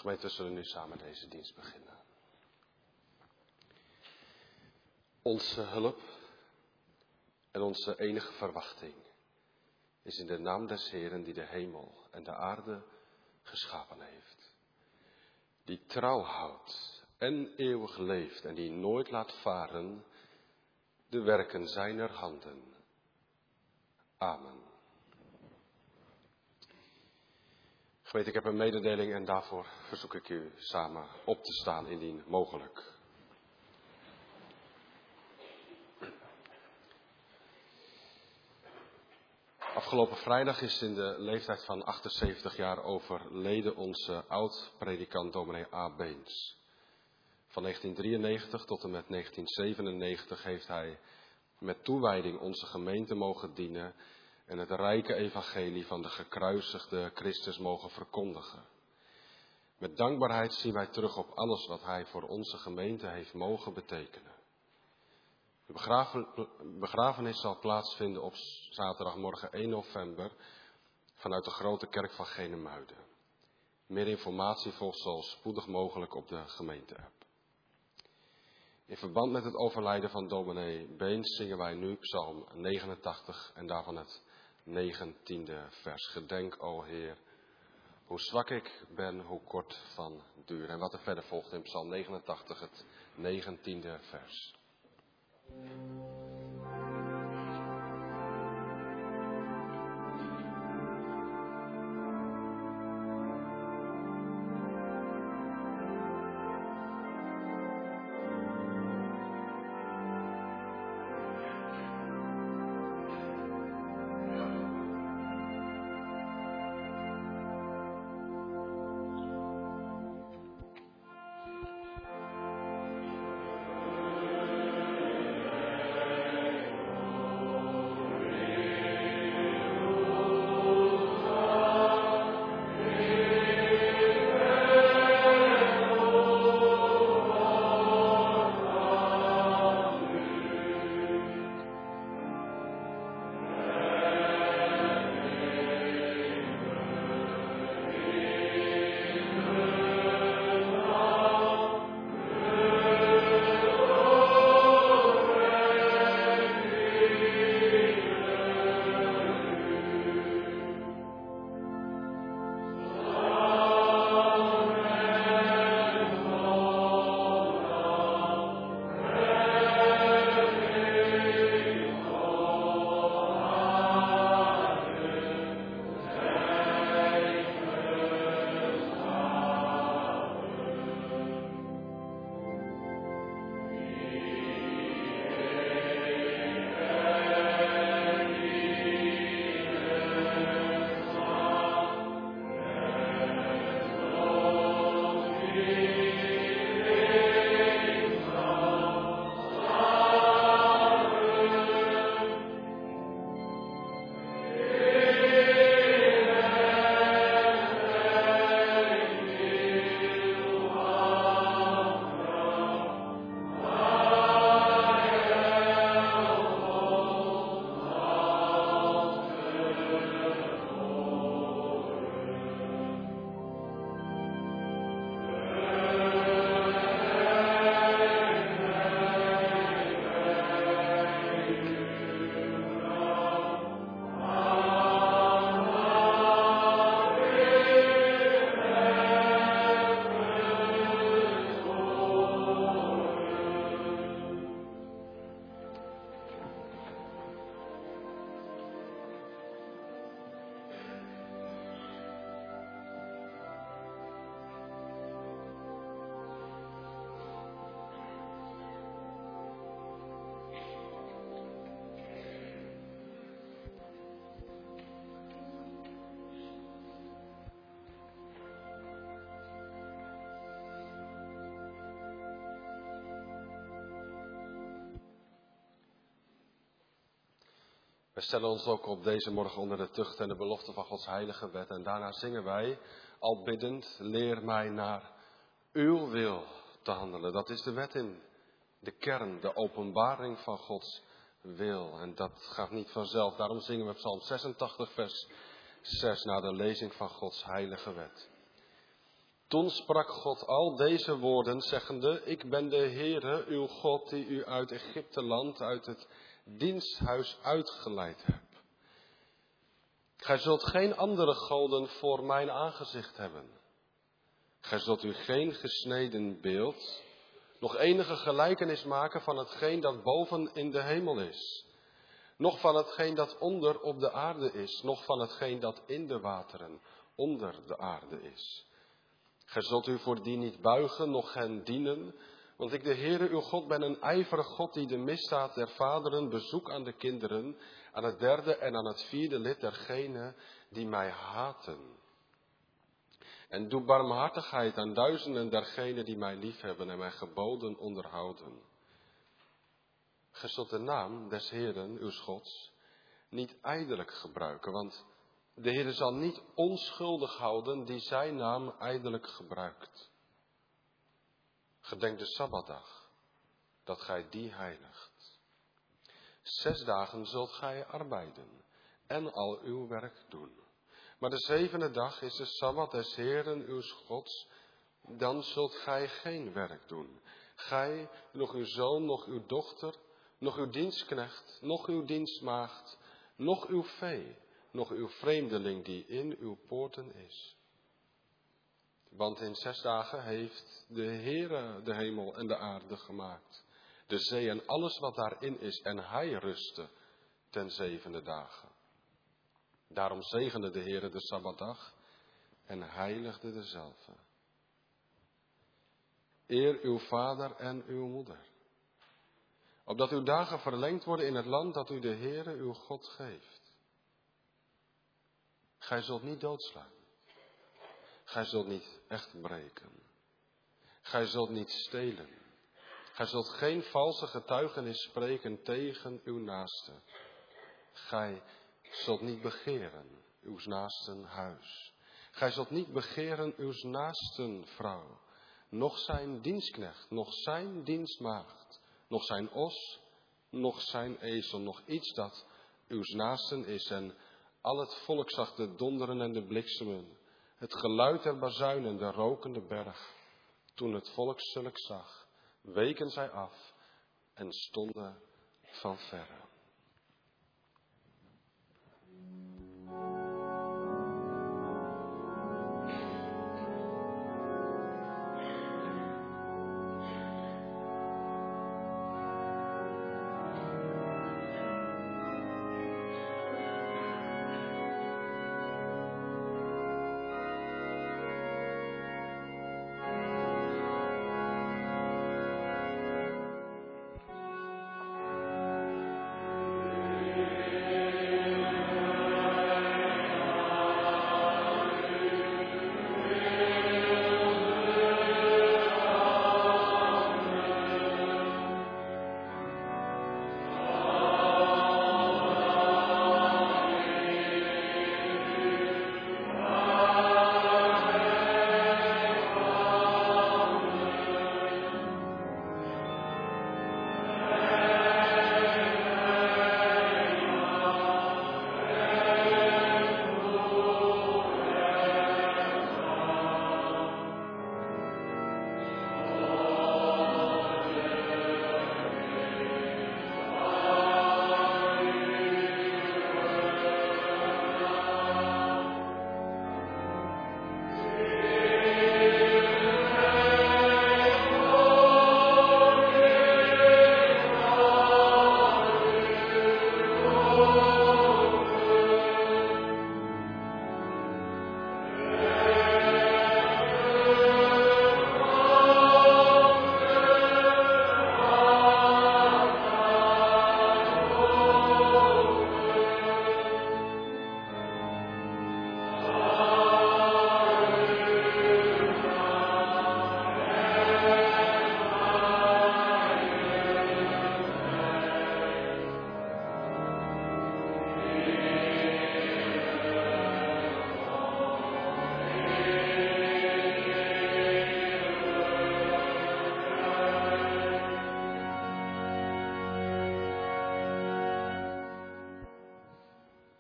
Gemeente, we zullen nu samen deze dienst beginnen. Onze hulp en onze enige verwachting is in de naam des Heeren die de hemel en de aarde geschapen heeft. Die trouw houdt en eeuwig leeft en die nooit laat varen de werken zijner handen. Amen. Gemeente, ik heb een mededeling en daarvoor verzoek ik u samen op te staan indien mogelijk. Afgelopen vrijdag is in de leeftijd van 78 jaar overleden onze oud-predikant dominee A. Beens. Van 1993 tot en met 1997 heeft hij met toewijding onze gemeente mogen dienen en het rijke evangelie van de gekruisigde Christus mogen verkondigen. Met dankbaarheid zien wij terug op alles wat hij voor onze gemeente heeft mogen betekenen. De begrafenis zal plaatsvinden op zaterdagmorgen 1 november vanuit de grote kerk van Genemuiden. Meer informatie volgt zo spoedig mogelijk op de gemeente-app. In verband met het overlijden van dominee Beens zingen wij nu Psalm 89 en daarvan het 19e vers. Gedenk, o Heer, hoe zwak ik ben, hoe kort van duur. En wat er verder volgt in Psalm 89, het 19e vers. We stellen ons ook op deze morgen onder de tucht en de belofte van Gods heilige wet. En daarna zingen wij, al biddend, leer mij naar uw wil te handelen. Dat is de wet in de kern, de openbaring van Gods wil. En dat gaat niet vanzelf. Daarom zingen we Psalm 86 vers 6 na de lezing van Gods heilige wet. Toen sprak God al deze woorden, zeggende, ik ben de Heere, uw God, die u uit Egypteland, uit het diensthuis uitgeleid heb. Gij zult geen andere goden voor mijn aangezicht hebben. Gij zult u geen gesneden beeld, nog enige gelijkenis maken van hetgeen dat boven in de hemel is, noch van hetgeen dat onder op de aarde is, noch van hetgeen dat in de wateren onder de aarde is. Gij zult u voor die niet buigen, noch hen dienen, want ik de Heere uw God ben een ijverig God die de misdaad der vaderen bezoekt aan de kinderen, aan het derde en aan het vierde lid dergenen die mij haten. En doe barmhartigheid aan duizenden dergenen die mij liefhebben en mijn geboden onderhouden. Gij zult de naam des Heeren, uws Gods, niet ijdelijk gebruiken, want de Heere zal niet onschuldig houden die zijn naam ijdelijk gebruikt. Gedenk de Sabbatdag, dat gij die heiligt. 6 dagen zult gij arbeiden en al uw werk doen. Maar de 7e dag is de Sabbat des Heeren uws Gods, dan zult gij geen werk doen. Gij, nog uw zoon, nog uw dochter, nog uw dienstknecht, nog uw dienstmaagd, nog uw vee, nog uw vreemdeling die in uw poorten is. Want in 6 dagen heeft de Heere de hemel en de aarde gemaakt, de zee en alles wat daarin is, en hij rustte ten 7e dagen. Daarom zegende de Heere de Sabbatdag en heiligde dezelve. Eer uw vader en uw moeder, opdat uw dagen verlengd worden in het land dat u de Heere uw God geeft. Gij zult niet doodslaan. Gij zult niet echt breken. Gij zult niet stelen. Gij zult geen valse getuigenis spreken tegen uw naaste. Gij zult niet begeren uw naasten huis. Gij zult niet begeren uw naasten vrouw, noch zijn dienstknecht, noch zijn dienstmaagd, noch zijn os, noch zijn ezel, noch iets dat uw naasten is. En al het volk zag de donderen en de bliksemen, het geluid der bazuinen, de rokende berg. Toen het volk zulk zag, weken zij af en stonden van verre.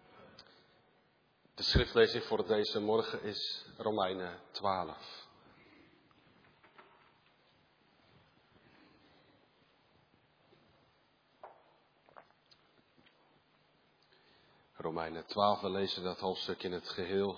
De schriftlezing voor deze morgen is Romeinen 12. Romeinen 12, we lezen dat hoofdstuk in het geheel.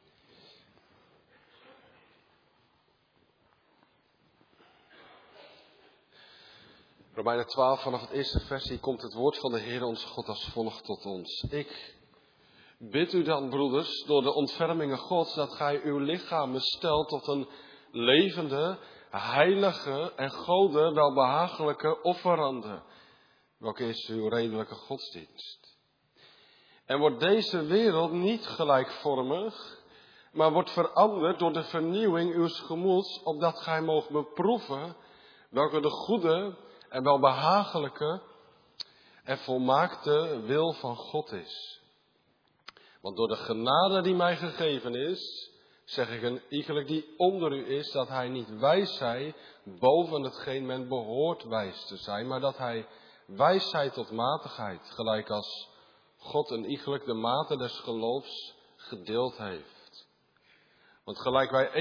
Romeinen 12, vanaf het eerste vers, komt het woord van de Heer onze God als volgt tot ons. Ik bid u dan, broeders, door de ontfermingen Gods, dat gij uw lichamen stelt tot een levende, heilige en Gode welbehagelijke offerande, welke is uw redelijke godsdienst. En wordt deze wereld niet gelijkvormig, maar wordt veranderd door de vernieuwing uws gemoeds, opdat gij moogt beproeven welke de goede en welbehagelijke en volmaakte wil van God is. Want door de genade die mij gegeven is, zeg ik een iegelijk die onder u is, dat hij niet wijs zij boven hetgeen men behoort wijs te zijn, maar dat hij wijs zij tot matigheid, gelijk als God een iegelijk de mate des geloofs gedeeld heeft. Want gelijk wij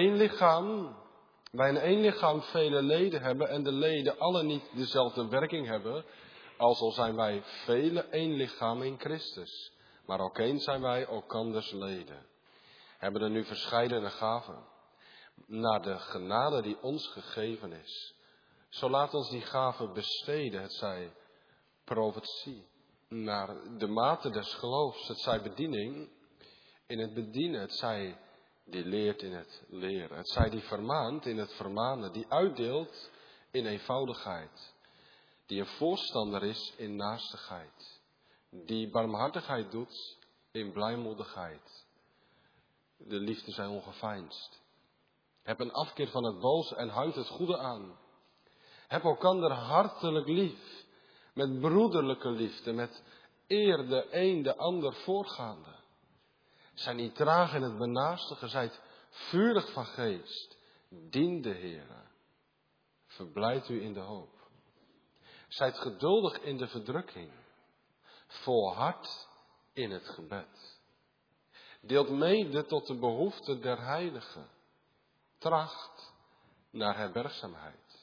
in één lichaam vele leden hebben en de leden alle niet dezelfde werking hebben, alzo zijn wij vele één lichaam in Christus. Maar ook één zijn wij elkanders leden. Hebben er nu verscheidene gaven, naar de genade die ons gegeven is. Zo laat ons die gaven besteden, het zij profetie, naar de mate des geloofs, het zij bediening in het bedienen, het zij die leert in het leren, het zij die vermaant in het vermanen, die uitdeelt in eenvoudigheid, die een voorstander is in naastigheid, die barmhartigheid doet in blijmoedigheid. De liefde zij ongeveinsd. Heb een afkeer van het boze en hangt het goede aan. Heb elkander hartelijk lief, met broederlijke liefde, met eer de een de ander voorgaande. Zij niet traag in het benaastigen, zijt vurig van geest, dien de Heere. Verblijd u in de hoop. Zijt geduldig in de verdrukking, volhard in het gebed. Deelt mede tot de behoeften der heiligen. Tracht naar herbergzaamheid.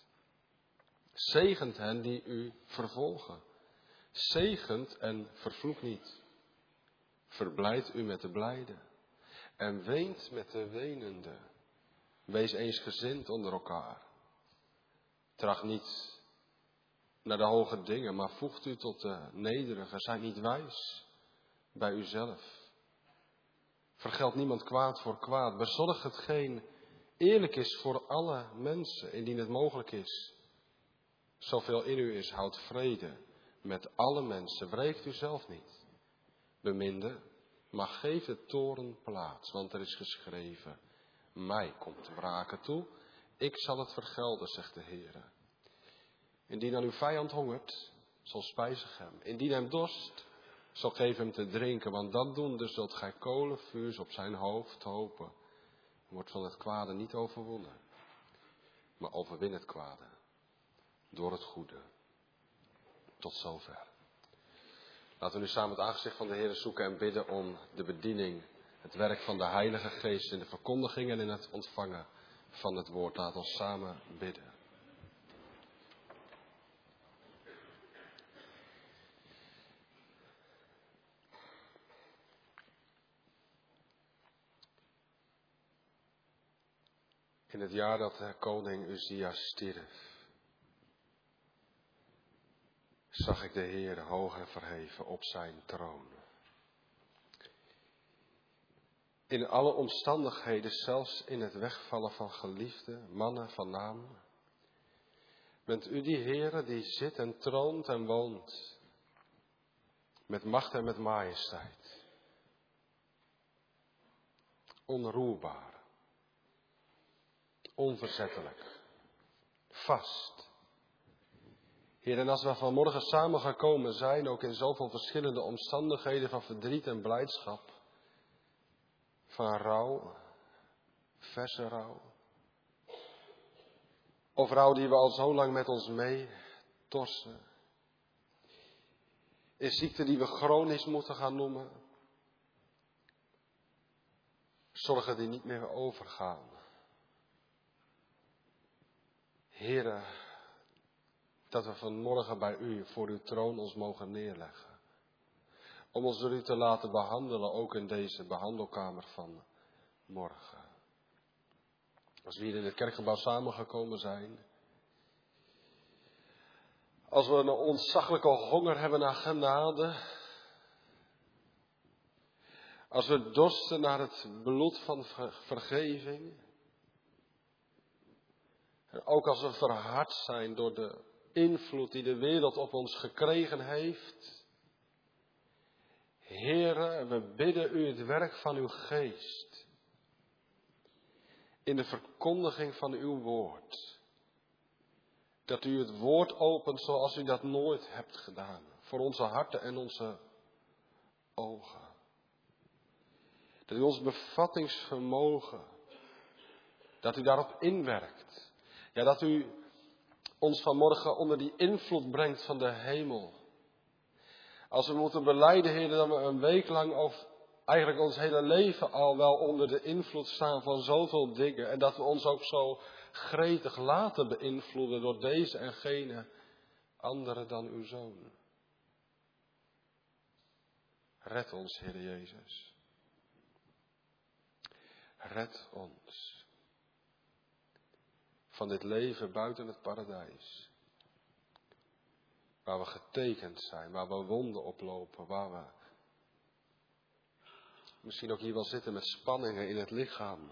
Zegent hen die u vervolgen. Zegent en vervloekt niet. Verblijd u met de blijden. En weent met de wenende. Wees eensgezind onder elkaar. Tracht niet naar de hoge dingen, maar voegt u tot de nederige. Zijt niet wijs bij uzelf. Vergeld niemand kwaad voor kwaad. Bezorg hetgeen eerlijk is voor alle mensen, indien het mogelijk is. Zoveel in u is, houdt vrede met alle mensen. Wreekt u zelf niet. Beminde, maar geef de toorn plaats, want er is geschreven: mij komt wraken toe, ik zal het vergelden, zegt de Heere. Indien aan uw vijand hongert, zal spijzig hem. Indien hem dorst, zal geef hem te drinken, want dat doende zult gij kolenvuurs op zijn hoofd hopen. Wordt van het kwade niet overwonnen, maar overwin het kwade door het goede. Tot zover. Laten we nu samen het aangezicht van de Heer zoeken en bidden om de bediening, het werk van de Heilige Geest in de verkondiging en in het ontvangen van het woord. Laten we samen bidden. In het jaar dat de koning Uzia stierf, zag ik de Heer hoog en verheven op zijn troon. In alle omstandigheden, zelfs in het wegvallen van geliefde mannen van naam, bent u die Heere die zit en troont en woont, met macht en met majesteit. Onroerbaar, onverzettelijk, vast. Heer, en als we vanmorgen samen gekomen zijn, ook in zoveel verschillende omstandigheden van verdriet en blijdschap, van rouw, verse rouw, of rouw die we al zo lang met ons mee torsen, in ziekte die we chronisch moeten gaan noemen, zorgen die niet meer overgaan. Heere, dat we vanmorgen bij u voor uw troon ons mogen neerleggen. om ons door u te laten behandelen, ook in deze behandelkamer van morgen. Als we hier in het kerkgebouw samengekomen zijn. Als we een ontzaglijke honger hebben naar genade. Als we dorsten naar het bloed van vergeving. En ook als we verhard zijn door de invloed die de wereld op ons gekregen heeft. Heere, we bidden u het werk van uw geest. In de verkondiging van uw woord. Dat u het woord opent zoals u dat nooit hebt gedaan. Voor onze harten en onze ogen. Dat u ons bevattingsvermogen, dat u daarop inwerkt. Ja, dat u ons vanmorgen onder die invloed brengt van de hemel. Als we moeten belijden, Heer, dat we een week lang of eigenlijk ons hele leven al wel onder de invloed staan van zoveel dingen. En dat we ons ook zo gretig laten beïnvloeden door deze en gene andere dan uw Zoon. Red ons, Heer Jezus. Red ons van dit leven buiten het paradijs. Waar we getekend zijn, waar we wonden oplopen, waar we misschien ook hier wel zitten met spanningen in het lichaam.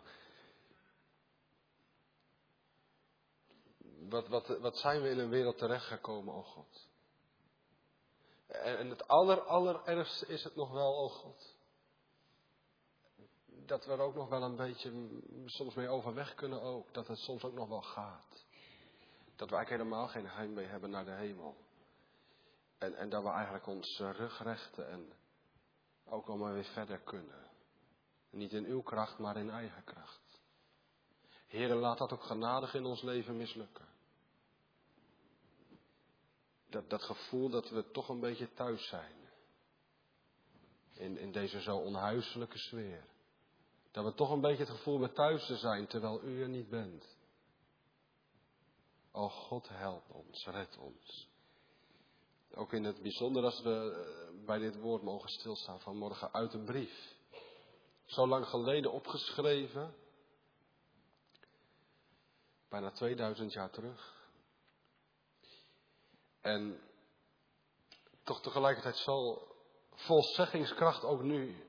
Wat zijn we in een wereld terechtgekomen, o God. En het allerergste is het nog wel, o God. Dat we er ook nog wel een beetje soms mee overweg kunnen ook. Dat het soms ook nog wel gaat. Dat we eigenlijk helemaal geen heimwee hebben naar de hemel. En dat we eigenlijk onze rug rechten en ook al maar weer verder kunnen. Niet in uw kracht, maar in eigen kracht. Heere, laat dat ook genadig in ons leven mislukken. Dat gevoel dat we toch een beetje thuis zijn. In deze zo onhuiselijke sfeer. Dat we toch een beetje het gevoel met thuis te zijn, terwijl u er niet bent. O God, help ons, red ons. Ook in het bijzonder als we bij dit woord mogen stilstaan vanmorgen uit een brief. Zo lang geleden opgeschreven. Bijna 2000 jaar terug. En toch tegelijkertijd zo vol zeggingskracht ook nu.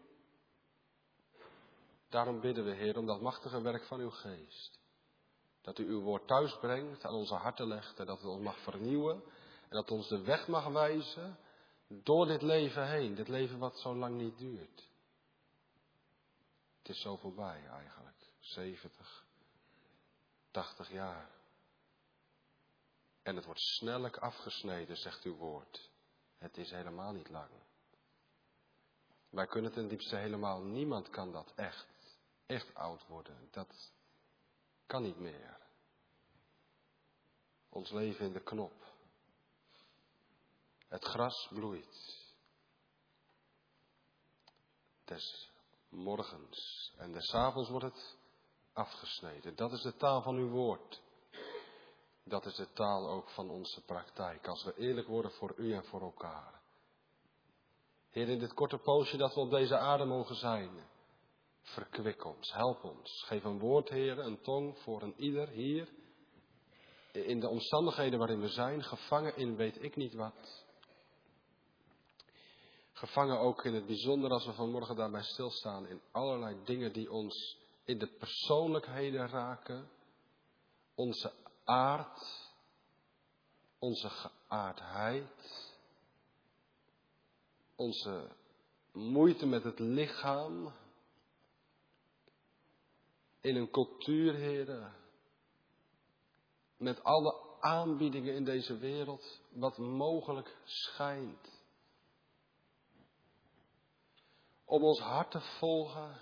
Daarom bidden we, Heer, om dat machtige werk van uw geest. Dat u uw woord thuis brengt, aan onze harten legt en dat het ons mag vernieuwen. En dat ons de weg mag wijzen door dit leven heen. Dit leven wat zo lang niet duurt. Het is zo voorbij eigenlijk. 70, 80 jaar. En het wordt snellijk afgesneden, zegt uw woord. Het is helemaal niet lang. Wij kunnen ten diepste helemaal, niemand kan dat echt oud worden. Dat kan niet meer. Ons leven in de knop. Het gras bloeit. Des morgens en des avonds wordt het afgesneden. Dat is de taal van uw woord. Dat is de taal ook van onze praktijk. Als we eerlijk worden voor u en voor elkaar. Heer, in dit korte poosje dat we op deze aarde mogen zijn. Verkwik ons, help ons. Geef een woord, Heer, een tong voor een ieder hier. In de omstandigheden waarin we zijn, gevangen in weet ik niet wat. Gevangen ook in het bijzonder als we vanmorgen daarbij stilstaan in allerlei dingen die ons in de persoonlijkheden raken. Onze aard, onze geaardheid, onze moeite met het lichaam. In een cultuur, Heer, met alle aanbiedingen in deze wereld, wat mogelijk schijnt. Om ons hart te volgen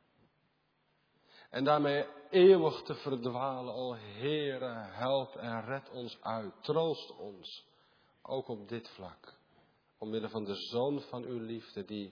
en daarmee eeuwig te verdwalen. O Heere, help en red ons uit. Troost ons, ook op dit vlak. Omwille van de Zoon van uw liefde die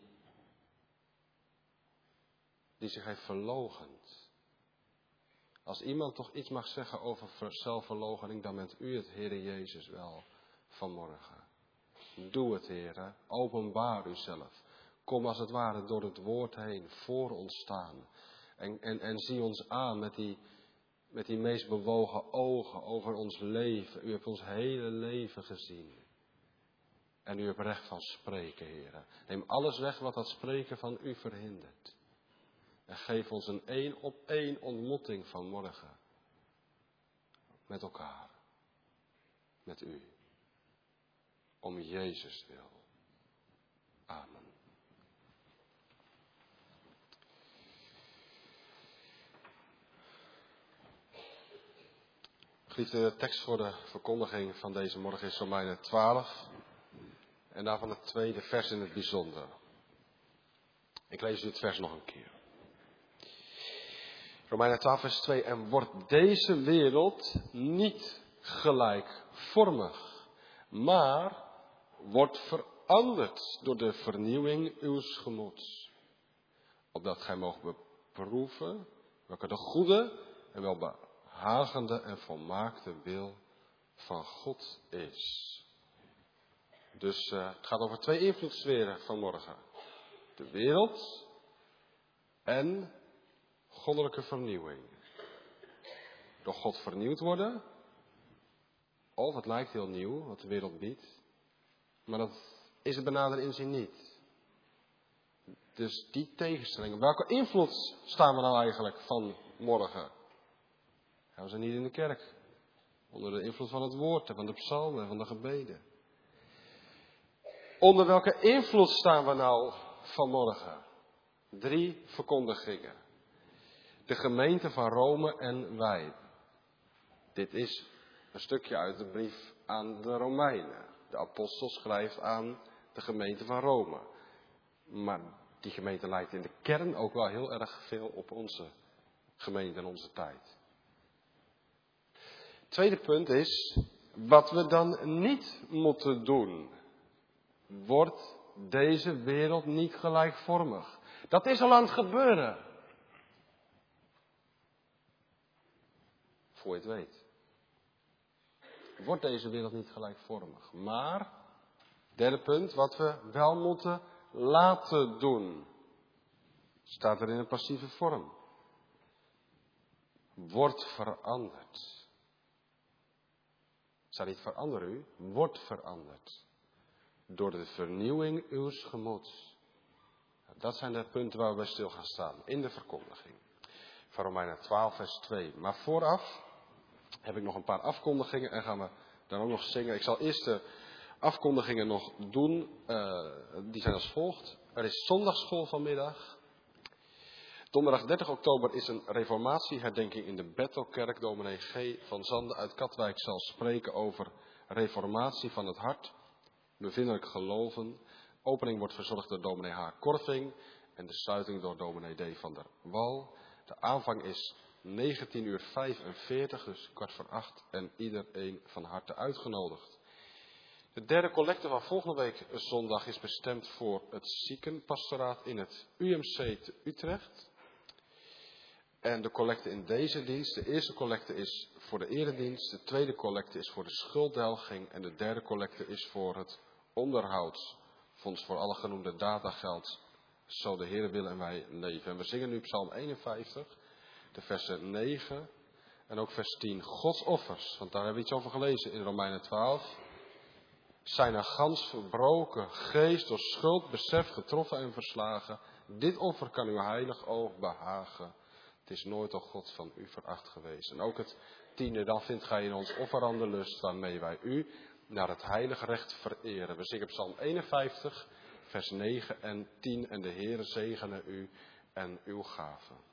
zich heeft verloochend. Als iemand toch iets mag zeggen over zelfverloochening, dan bent u het, Heere Jezus, wel vanmorgen. Doe het, Heere. Openbaar uzelf. Kom als het ware door het woord heen, voor ons staan. En zie ons aan met die meest bewogen ogen over ons leven. U hebt ons hele leven gezien. En u hebt recht van spreken, Heer. Neem alles weg wat dat spreken van u verhindert. En geef ons een 1-op-1 ontmoeting vanmorgen. Met elkaar. Met u. Om Jezus wil. Amen. Geliefde, de tekst voor de verkondiging van deze morgen is Romeinen 12. En daarvan het tweede vers in het bijzonder. Ik lees u het vers nog een keer. Romeinen 12 vers 2. En wordt deze wereld niet gelijkvormig, maar wordt veranderd door de vernieuwing uws gemoeds. Opdat gij moogt beproeven welke de goede en welbehagende en volmaakte wil van God is. Dus het gaat over 2 invloedssferen vanmorgen. De wereld en goddelijke vernieuwing. Door God vernieuwd worden. Of het lijkt heel nieuw wat de wereld biedt. Maar dat is het benader inzien niet. Dus die tegenstelling. Welke invloed staan we nou eigenlijk vanmorgen? Ja, we zijn hier in de kerk. Onder de invloed van het woord en van de psalmen en van de gebeden. Onder welke invloed staan we nou vanmorgen? 3 verkondigingen. De gemeente van Rome en wij. Dit is een stukje uit de brief aan de Romeinen. De apostel schrijft aan de gemeente van Rome. Maar die gemeente lijkt in de kern ook wel heel erg veel op onze gemeente en onze tijd. Tweede punt is wat we dan niet moeten doen. Wordt deze wereld niet gelijkvormig? Dat is al aan het gebeuren. Voor je het weet. Wordt deze wereld niet gelijkvormig. Maar, derde punt, wat we wel moeten laten doen. Staat er in een passieve vorm. Wordt veranderd. Staat niet verander u, wordt veranderd. Door de vernieuwing uws gemoeds. Dat zijn de punten waar we bij stil gaan staan. In de verkondiging. Van Romeinen 12 vers 2. Maar vooraf heb ik nog een paar afkondigingen en gaan we dan ook nog zingen. Ik zal eerst de afkondigingen nog doen. Die zijn als volgt. Er is zondagsschool vanmiddag. Donderdag 30 oktober is een reformatieherdenking in de Bethelkerk. Dominee G. van Zanden uit Katwijk zal spreken over reformatie van het hart. Bevindelijk geloven. Opening wordt verzorgd door dominee H. Korving. En de sluiting door dominee D. van der Wal. De aanvang is 19:45, dus 19:15. En iedereen van harte uitgenodigd. De derde collecte van volgende week zondag is bestemd voor het ziekenpastoraat in het UMC te Utrecht. En de collecte in deze dienst, de eerste collecte is voor de eredienst, de tweede collecte is voor de schulddelging en de derde collecte is voor het onderhoudsfonds voor alle genoemde datageld. Zo de Heer wil en wij leven. En we zingen nu Psalm 51, de versen 9 en ook vers 10. Gods offers, want daar hebben we iets over gelezen in Romeinen 12. Zijn er gans verbroken, geest door schuld, besef, getroffen en verslagen. Dit offer kan uw heilig oog behagen. Het is nooit, o God, van u veracht geweest. En ook het 10e, dan vindt gij in ons offerande lust, waarmee wij u naar het heilige recht vereren. We zingen Psalm 51, vers 9 en 10. En de Heere zegene u en uw gaven.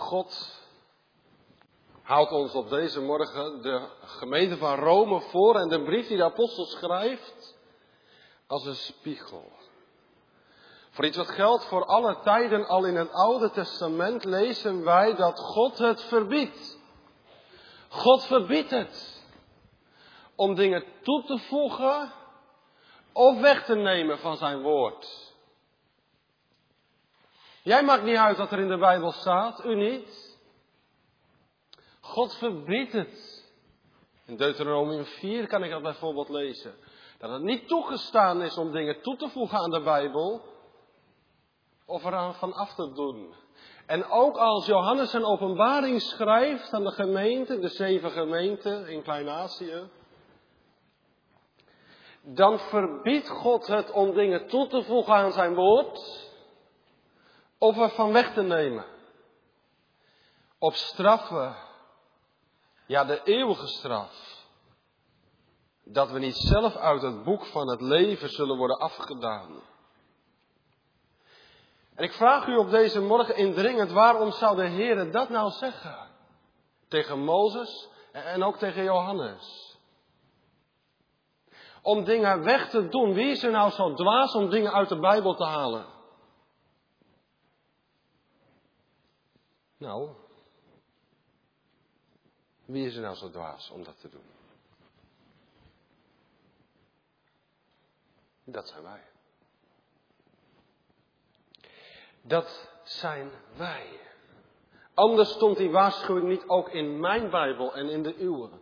God houdt ons op deze morgen de gemeente van Rome voor en de brief die de apostel schrijft als een spiegel. Voor iets wat geldt voor alle tijden, al in het Oude Testament lezen wij dat God het verbiedt. God verbiedt het om dingen toe te voegen of weg te nemen van zijn woord. Jij maakt niet uit wat er in de Bijbel staat, u niet. God verbiedt het. In Deuteronomium 4 kan ik dat bijvoorbeeld lezen. Dat het niet toegestaan is om dingen toe te voegen aan de Bijbel of eraan van af te doen. En ook als Johannes een openbaring schrijft aan de gemeente, de 7 gemeenten in Klein-Azië, dan verbiedt God het om dingen toe te voegen aan zijn woord of er van weg te nemen. Op straffen, ja, de eeuwige straf, dat we niet zelf uit het boek van het leven zullen worden afgedaan. En ik vraag u op deze morgen indringend, waarom zou de Heer dat nou zeggen? Tegen Mozes en ook tegen Johannes. Om dingen weg te doen. Wie is er nou zo dwaas om dingen uit de Bijbel te halen? Nou, wie is er nou zo dwaas om dat te doen? Dat zijn wij. Dat zijn wij. Anders stond die waarschuwing niet ook in mijn Bijbel en in de uwe.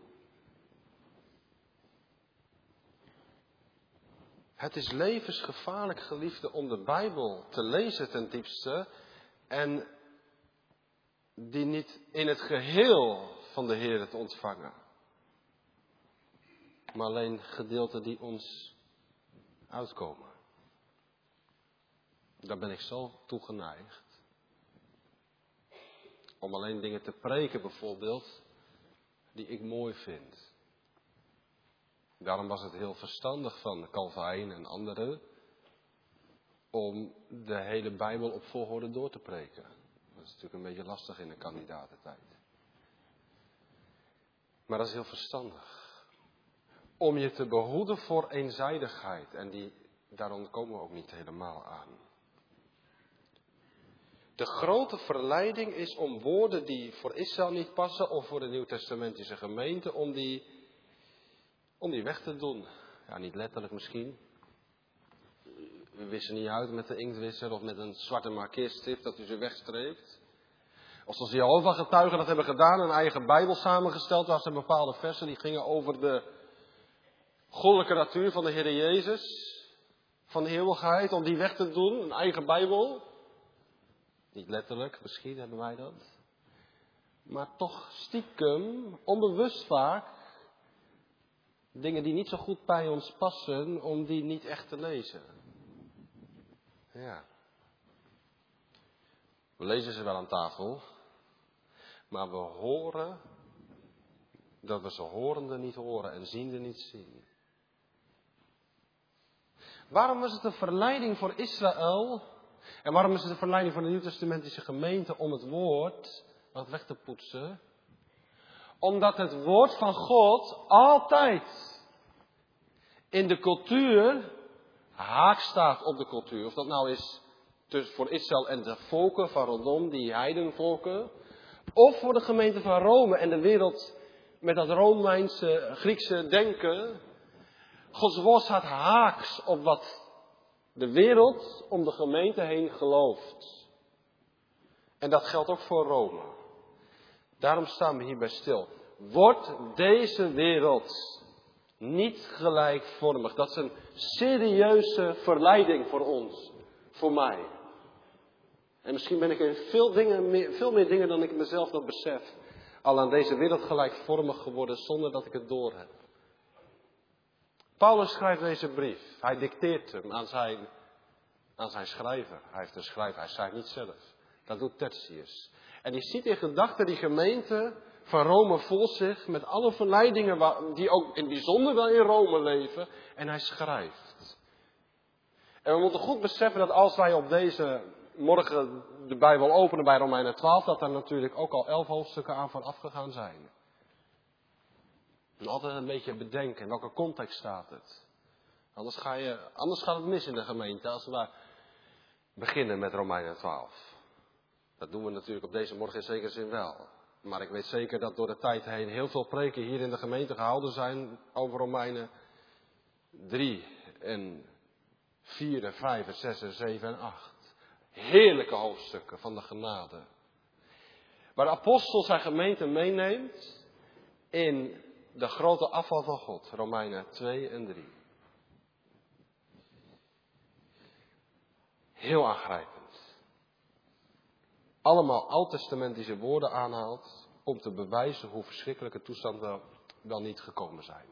Het is levensgevaarlijk, geliefde, om de Bijbel te lezen ten diepste en die niet in het geheel van de Heer te ontvangen. Maar alleen gedeelten die ons uitkomen. Daar ben ik zo toe geneigd. Om alleen dingen te preken bijvoorbeeld, die ik mooi vind. Daarom was het heel verstandig van Calvijn en anderen om de hele Bijbel op volgorde door te preken. Dat is natuurlijk een beetje lastig in de kandidatentijd. Maar dat is heel verstandig. Om je te behoeden voor eenzijdigheid. En daar ontkomen we ook niet helemaal aan. De grote verleiding is om woorden die voor Israël niet passen of voor de Nieuwtestamentische gemeente, om die weg te doen. Ja, niet letterlijk misschien. U wist er niet uit met de inktwisser of met een zwarte markeerstift dat u ze wegstreept. Of zoals Jehovah-getuigen dat hebben gedaan, een eigen Bijbel samengesteld, waar ze bepaalde versen die gingen over de goddelijke natuur van de Heer Jezus, van de eeuwigheid, om die weg te doen, een eigen Bijbel. Niet letterlijk, misschien hebben wij dat. Maar toch stiekem, onbewust vaak, dingen die niet zo goed bij ons passen, om die niet echt te lezen. Ja. We lezen ze wel aan tafel, maar we horen dat we ze horende niet horen en ziende niet zien. Waarom was het een verleiding voor Israël? En waarom is het een verleiding voor de Nieuwtestamentische gemeente om het woord wat weg te poetsen? Omdat het woord van God altijd in de cultuur haak staat op de cultuur. Of dat nou is voor Israël en de volken van rondom, die heidenvolken. Of voor de gemeente van Rome en de wereld met dat Romeinse, Griekse denken. Gods woord staat haaks op wat de wereld om de gemeente heen gelooft. En dat geldt ook voor Rome. Daarom staan we hierbij stil. Wordt deze wereld niet gelijkvormig? Dat is een serieuze verleiding voor ons, voor mij. En misschien ben ik in veel meer dingen dan ik mezelf nog besef, al aan deze wereld gelijkvormig geworden zonder dat ik het doorheb. Paulus schrijft deze brief. Hij dicteert hem aan zijn schrijver. Hij heeft een schrijver, hij schrijft niet zelf. Dat doet Tertius. En die ziet in gedachten die gemeente van Rome voor zich, met alle verleidingen die ook in bijzonder wel in Rome leven. En hij schrijft. En we moeten goed beseffen dat als wij op deze morgen de Bijbel openen bij Romeinen 12, dat er natuurlijk ook al 11 hoofdstukken aan vooraf gegaan zijn. En altijd een beetje bedenken, in welke context staat het. Anders gaat het mis in de gemeente als we beginnen met Romeinen 12. Dat doen we natuurlijk op deze morgen in zekere zin wel. Maar ik weet zeker dat door de tijd heen heel veel preken hier in de gemeente gehouden zijn over Romeinen 3 en 4 en 5 en 6 en 7 en 8. Heerlijke hoofdstukken van de genade. Waar de apostel zijn gemeente meeneemt in de grote afval van God. Romeinen 2 en 3. Heel aangrijpend. Allemaal oud-testamentische woorden aanhaalt om te bewijzen hoe verschrikkelijke toestanden wel niet gekomen zijn.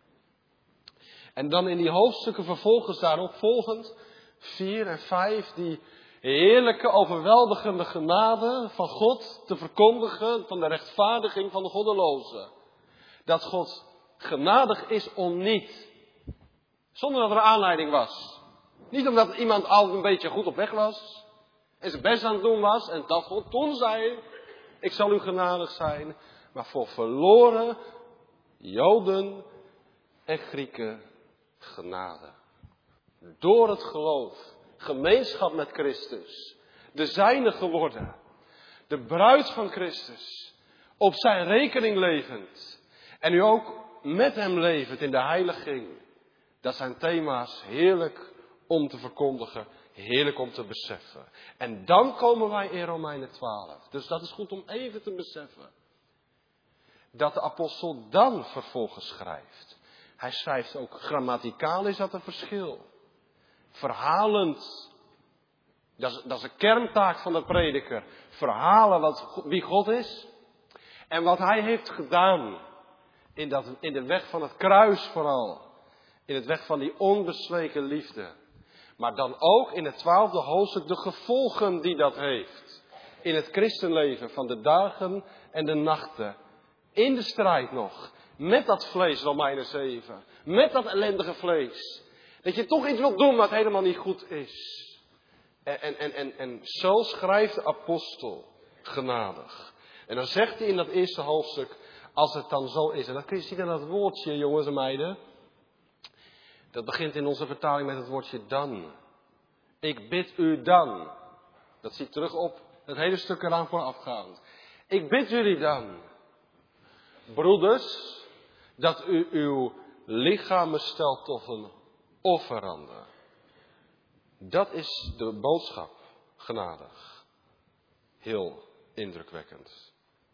En dan in die hoofdstukken vervolgens daarop volgend 4 en 5 die heerlijke, overweldigende genade van God te verkondigen, van de rechtvaardiging van de goddelozen. Dat God genadig is om niet, zonder dat er aanleiding was. Niet omdat iemand al een beetje goed op weg was en zijn best aan het doen was en dat God toen zei, ik zal u genadig zijn, maar voor verloren Joden en Grieken genade. Door het geloof, gemeenschap met Christus, de zijne geworden, de bruid van Christus, op zijn rekening levend en nu ook met hem levend in de heiliging. Dat zijn thema's heerlijk om te verkondigen, heerlijk om te beseffen. En dan komen wij in Romeinen 12. Dus dat is goed om even te beseffen. Dat de apostel dan vervolgens schrijft. Hij schrijft ook grammaticaal is dat een verschil. Verhalend. Dat is een kerntaak van de prediker. Verhalen wie God is. En wat hij heeft gedaan. In de weg van het kruis vooral. In het weg van die onbezweken liefde. Maar dan ook in het 12e hoofdstuk de gevolgen die dat heeft. In het christenleven van de dagen en de nachten. In de strijd nog. Met dat vlees, Romeinen 7. Met dat ellendige vlees. Dat je toch iets wilt doen wat helemaal niet goed is. En zo schrijft de apostel genadig. En dan zegt hij in dat eerste hoofdstuk, als het dan zo is. En dan kun je zien aan dat woordje, jongens en meiden. Dat begint in onze vertaling met het woordje dan. Ik bid u dan. Dat ziet terug op het hele stuk eraan voorafgaand. Ik bid jullie dan, broeders, dat u uw lichamen stelt tot een offerande. Dat is de boodschap, genadig. Heel indrukwekkend.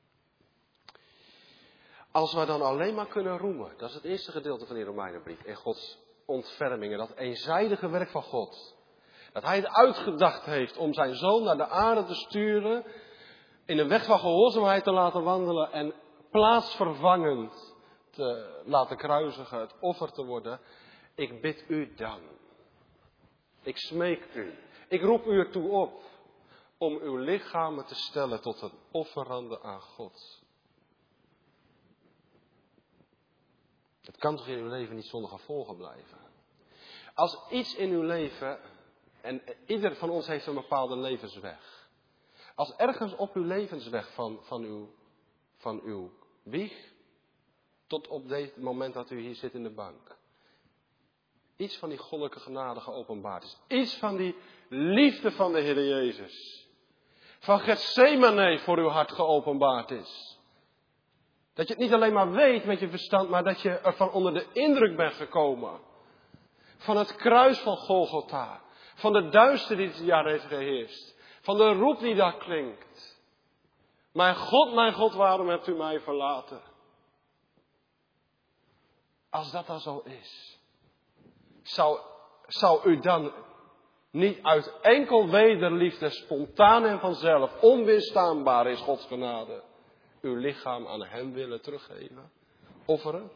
Als we dan alleen maar kunnen roemen, dat is het eerste gedeelte van die Romeinenbrief, in Gods ontfermingen, dat eenzijdige werk van God. Dat hij het uitgedacht heeft om zijn zoon naar de aarde te sturen, in een weg van gehoorzaamheid te laten wandelen en plaatsvervangend te laten kruisigen, het offer te worden. Ik bid u dan. Ik smeek u. Ik roep u ertoe op om uw lichamen te stellen tot een offerande aan God. Het kan toch in uw leven niet zonder gevolgen blijven? Als iets in uw leven, en ieder van ons heeft een bepaalde levensweg. Als ergens op uw levensweg van uw wieg tot op dit moment dat u hier zit in de bank. Iets van die goddelijke genade geopenbaard is. Iets van die liefde van de Heer Jezus. Van Getsemane voor uw hart geopenbaard is. Dat je het niet alleen maar weet met je verstand, maar dat je ervan onder de indruk bent gekomen. Van het kruis van Golgotha. Van de duister die daar heeft geheerst. Van de roep die daar klinkt. Mijn God, waarom hebt u mij verlaten? Als dat dan zo is. Zou u dan niet uit enkel wederliefde, spontaan en vanzelf, onweerstaanbaar is Gods genade, uw lichaam aan hem willen teruggeven? Offeren?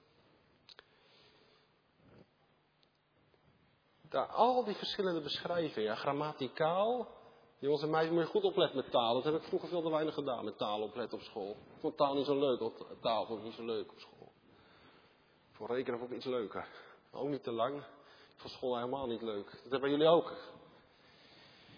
Daar al die verschillende beschrijvingen, grammaticaal. Jongens en meisjes, moet je goed opletten met taal. Dat heb ik vroeger veel te weinig gedaan, met taal opletten op school. Ik vond taal niet zo leuk, taal vond ik niet zo leuk op school. Voor rekenen vond ik iets leuker. Ook niet te lang. Ik vond school helemaal niet leuk. Dat hebben jullie ook.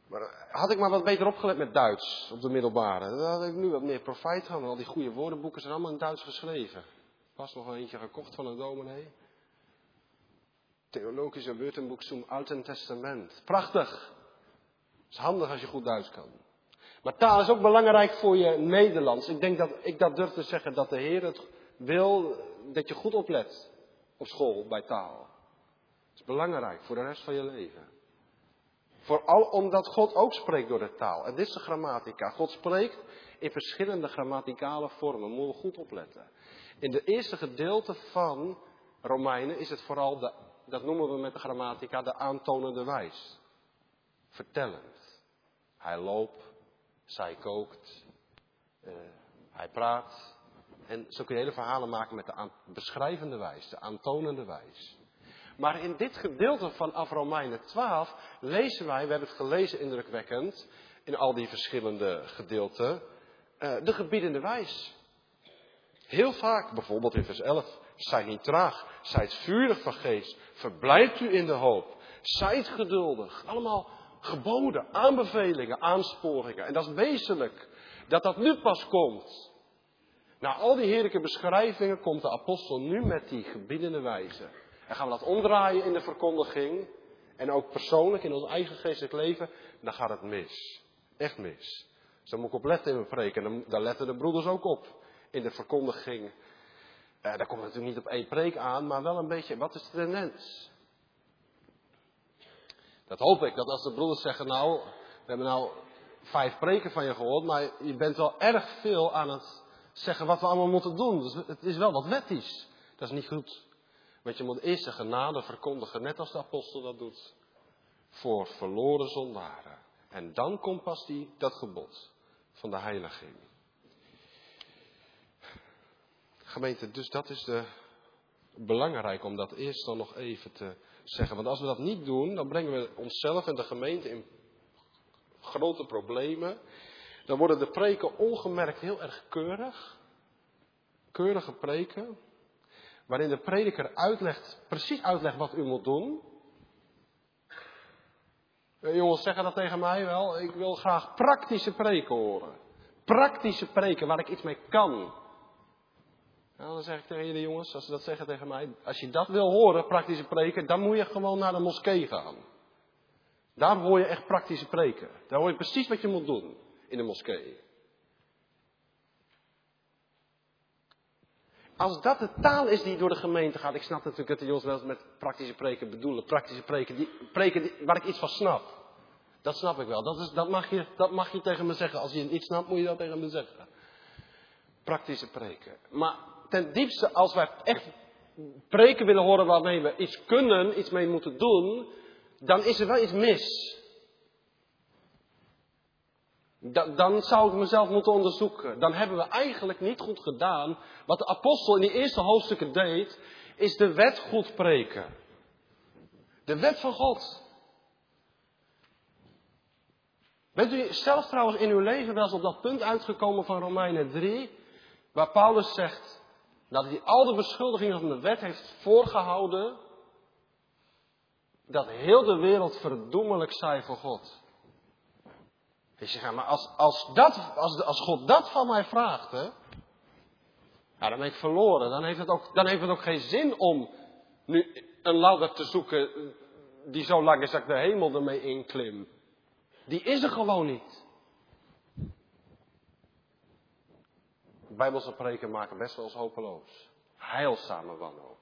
Maar had ik maar wat beter opgelet met Duits op de middelbare. Dan had ik nu wat meer profijt van. Al die goede woordenboeken zijn allemaal in Duits geschreven. Pas nog wel eentje gekocht van een dominee. Theologische Wörterbuch zum Alten Testament. Prachtig. Is handig als je goed Duits kan. Maar taal is ook belangrijk voor je Nederlands. Ik denk dat ik dat durf te zeggen, dat de Heer het wil dat je goed oplet op school bij taal. Dat is belangrijk voor de rest van je leven. Vooral omdat God ook spreekt door de taal. En dit is de grammatica. God spreekt in verschillende grammaticale vormen. Moeten we goed opletten. In de eerste gedeelte van Romeinen is het vooral, dat noemen we met de grammatica, de aantonende wijs. Vertellend. Hij loopt, zij kookt, hij praat. En zo kun je hele verhalen maken met de beschrijvende wijs, de aantonende wijs. Maar in dit gedeelte vanaf Romeinen 12 lezen wij, we hebben het gelezen indrukwekkend, in al die verschillende gedeelten, de gebiedende wijs. Heel vaak, bijvoorbeeld in vers 11, zijt niet traag, zijt vurig van geest, verblijft u in de hoop, zijt geduldig. Allemaal geboden, aanbevelingen, aansporingen. En dat is wezenlijk, dat dat nu pas komt. Na al die heerlijke beschrijvingen komt de apostel nu met die gebiedende wijze. En gaan we dat omdraaien in de verkondiging. En ook persoonlijk in ons eigen geestelijk leven. Dan gaat het mis. Echt mis. Dus daar moet ik op letten in mijn preek. En daar letten de broeders ook op. In de verkondiging. Daar komt het natuurlijk niet op één preek aan. Maar wel een beetje. Wat is de tendens? Dat hoop ik. Dat als de broeders zeggen. Nou. We hebben nou 5 preken van je gehoord. Maar je bent wel erg veel aan het zeggen wat we allemaal moeten doen. Dus het is wel wat wettisch. Dat is niet goed. Want je moet eerst de genade verkondigen, net als de apostel dat doet, voor verloren zondaren. En dan komt pas dat gebod van de heiliging. Gemeente, dus dat is belangrijk om dat eerst dan nog even te zeggen. Want als we dat niet doen, dan brengen we onszelf en de gemeente in grote problemen. Dan worden de preken ongemerkt heel erg keurig. Keurige preken. Waarin de prediker precies uitlegt wat u moet doen. Jongens zeggen dat tegen mij wel. Ik wil graag praktische preken horen. Praktische preken waar ik iets mee kan. Nou, dan zeg ik tegen jullie jongens, als ze dat zeggen tegen mij. Als je dat wil horen, praktische preken, dan moet je gewoon naar de moskee gaan. Daar hoor je echt praktische preken. Daar hoor je precies wat je moet doen in de moskee. Als dat de taal is die door de gemeente gaat. Ik snap natuurlijk dat de jongens wel eens met praktische preken bedoelen. Praktische preken waar ik iets van snap. Dat snap ik wel. Dat mag je tegen me zeggen. Als je het niet snapt, moet je dat tegen me zeggen. Praktische preken. Maar ten diepste, als wij echt preken willen horen waarmee we iets kunnen, iets mee moeten doen, dan is er wel iets mis. Dan zou ik mezelf moeten onderzoeken. Dan hebben we eigenlijk niet goed gedaan. Wat de apostel in die eerste hoofdstukken deed, is de wet goed preken. De wet van God. Bent u zelf trouwens in uw leven wel eens op dat punt uitgekomen van Romeinen 3, waar Paulus zegt, dat hij al de beschuldigingen van de wet heeft voorgehouden, dat heel de wereld verdoemelijk zij voor God. Ik zeg, maar als God dat van mij vraagt, hè, nou, dan ben ik verloren. Dan heeft het ook geen zin om nu een ladder te zoeken die zo lang is dat ik de hemel ermee inklim. Die is er gewoon niet. Bijbelse preken maken best wel eens hopeloos. Heilzame wanhoop.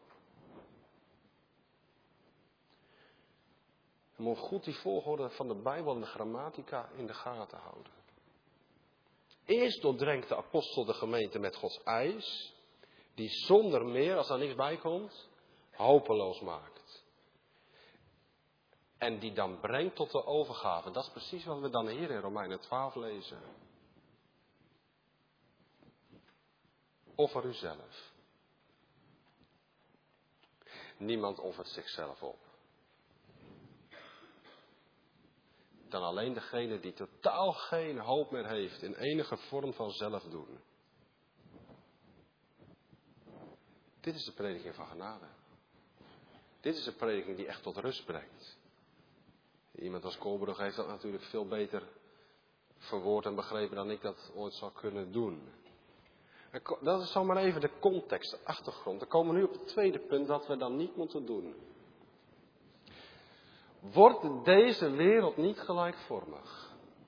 Je moet goed die volgorde van de Bijbel en de grammatica in de gaten houden. Eerst doordrenkt de apostel de gemeente met Gods eis, die zonder meer, als er niks bij komt, hopeloos maakt. En die dan brengt tot de overgave. Dat is precies wat we dan hier in Romeinen 12 lezen. Offer uzelf. Niemand offert zichzelf op. Dan alleen degene die totaal geen hoop meer heeft in enige vorm van zelf doen. Dit is de prediking van genade. Dit is de prediking die echt tot rust brengt. Iemand als Kolbrug heeft dat natuurlijk veel beter verwoord en begrepen dan ik dat ooit zou kunnen doen. Dat is zomaar even de context, de achtergrond. Dan komen we nu op het tweede punt dat we dan niet moeten doen. Wordt deze wereld niet gelijkvormig?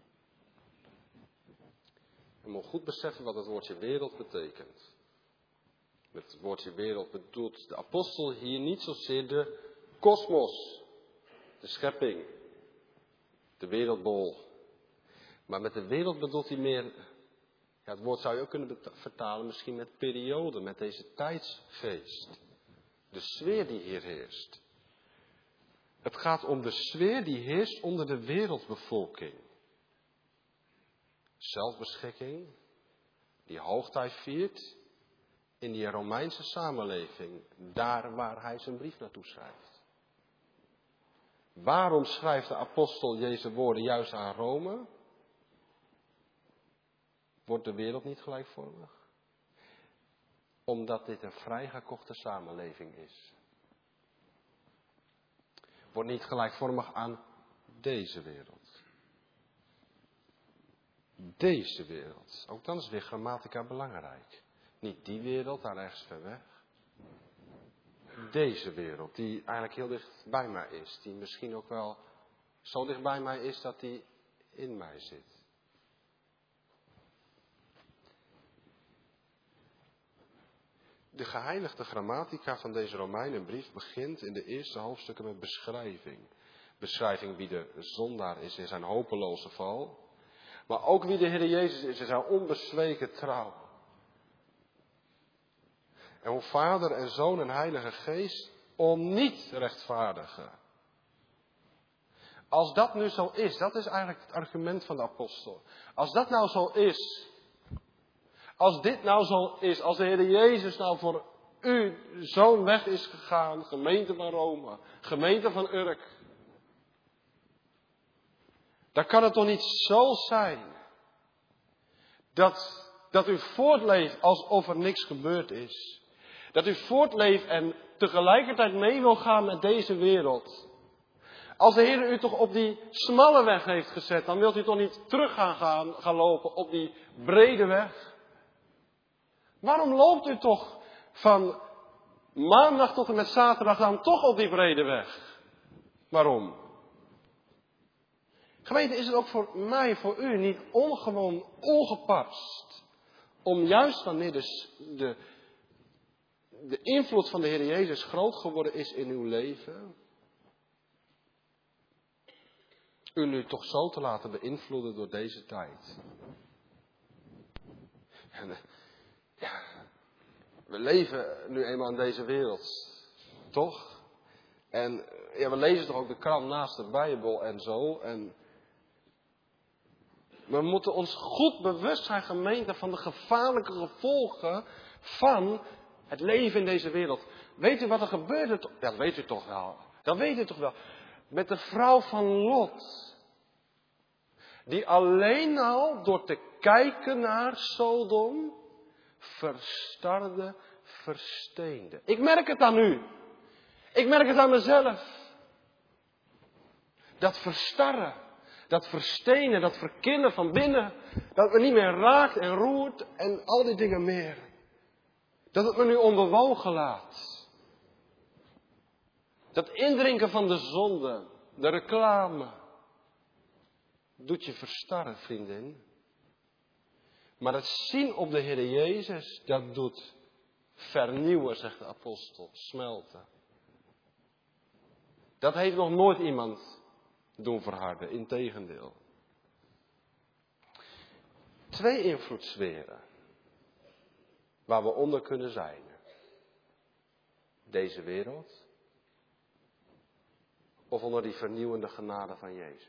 Je moet goed beseffen wat het woordje wereld betekent. Met het woordje wereld bedoelt de apostel hier niet zozeer de kosmos, de schepping, de wereldbol. Maar met de wereld bedoelt hij meer, ja, het woord zou je ook kunnen vertalen misschien met periode, met deze tijdsgeest. De sfeer die hier heerst. Het gaat om de sfeer die heerst onder de wereldbevolking. Zelfbeschikking, die hoogtij viert in die Romeinse samenleving, daar waar hij zijn brief naartoe schrijft. Waarom schrijft de apostel deze woorden juist aan Rome? Wordt de wereld niet gelijkvormig? Omdat dit een vrijgekochte samenleving is. Wordt niet gelijkvormig aan deze wereld. Deze wereld. Ook dan is weer grammatica belangrijk. Niet die wereld, daar ergens ver weg. Deze wereld, die eigenlijk heel dicht bij mij is. Die misschien ook wel zo dicht bij mij is dat die in mij zit. De geheiligde grammatica van deze Romeinenbrief begint in de eerste hoofdstukken met beschrijving. Beschrijving wie de zondaar is in zijn hopeloze val. Maar ook wie de Heer Jezus is in zijn onbezweken trouw. En hoe Vader en Zoon en Heilige Geest om niet rechtvaardigen. Als dat nu zo is, dat is eigenlijk het argument van de apostel. Als dat nou zo is, als dit nou zo is, als de Heer Jezus nou voor u zo'n weg is gegaan, gemeente van Rome, gemeente van Urk, dan kan het toch niet zo zijn dat u voortleeft alsof er niks gebeurd is. Dat u voortleeft en tegelijkertijd mee wil gaan met deze wereld. Als de Heer u toch op die smalle weg heeft gezet, dan wilt u toch niet terug gaan lopen op die brede weg? Waarom loopt u toch van maandag tot en met zaterdag dan toch op die brede weg? Waarom? Gemeente, is het ook voor mij, voor u niet ongewoon ongepast om juist wanneer de invloed van de Heer Jezus groot geworden is in uw leven, u nu toch zo te laten beïnvloeden door deze tijd? En, ja, we leven nu eenmaal in deze wereld, toch? En ja, we lezen toch ook de krant naast de Bijbel en zo. En we moeten ons goed bewust zijn, gemeente, van de gevaarlijke gevolgen van het leven in deze wereld. Weet u wat er gebeurde? Ja, dat weet u toch wel. Dat weet u toch wel. Met de vrouw van Lot. Die alleen al door te kijken naar Sodom verstarde, versteende. Ik merk het aan u. Ik merk het aan mezelf. Dat verstarren, dat verstenen, dat verkillen van binnen. Dat me niet meer raakt en roert en al die dingen meer. Dat het me nu onbewogen laat. Dat indrinken van de zonde, de reclame, doet je verstarren, vriendin. Maar het zien op de Heer Jezus, dat doet vernieuwen, zegt de apostel, smelten. Dat heeft nog nooit iemand doen verharden, integendeel. 2 invloedssferen waar we onder kunnen zijn. Deze wereld of onder die vernieuwende genade van Jezus.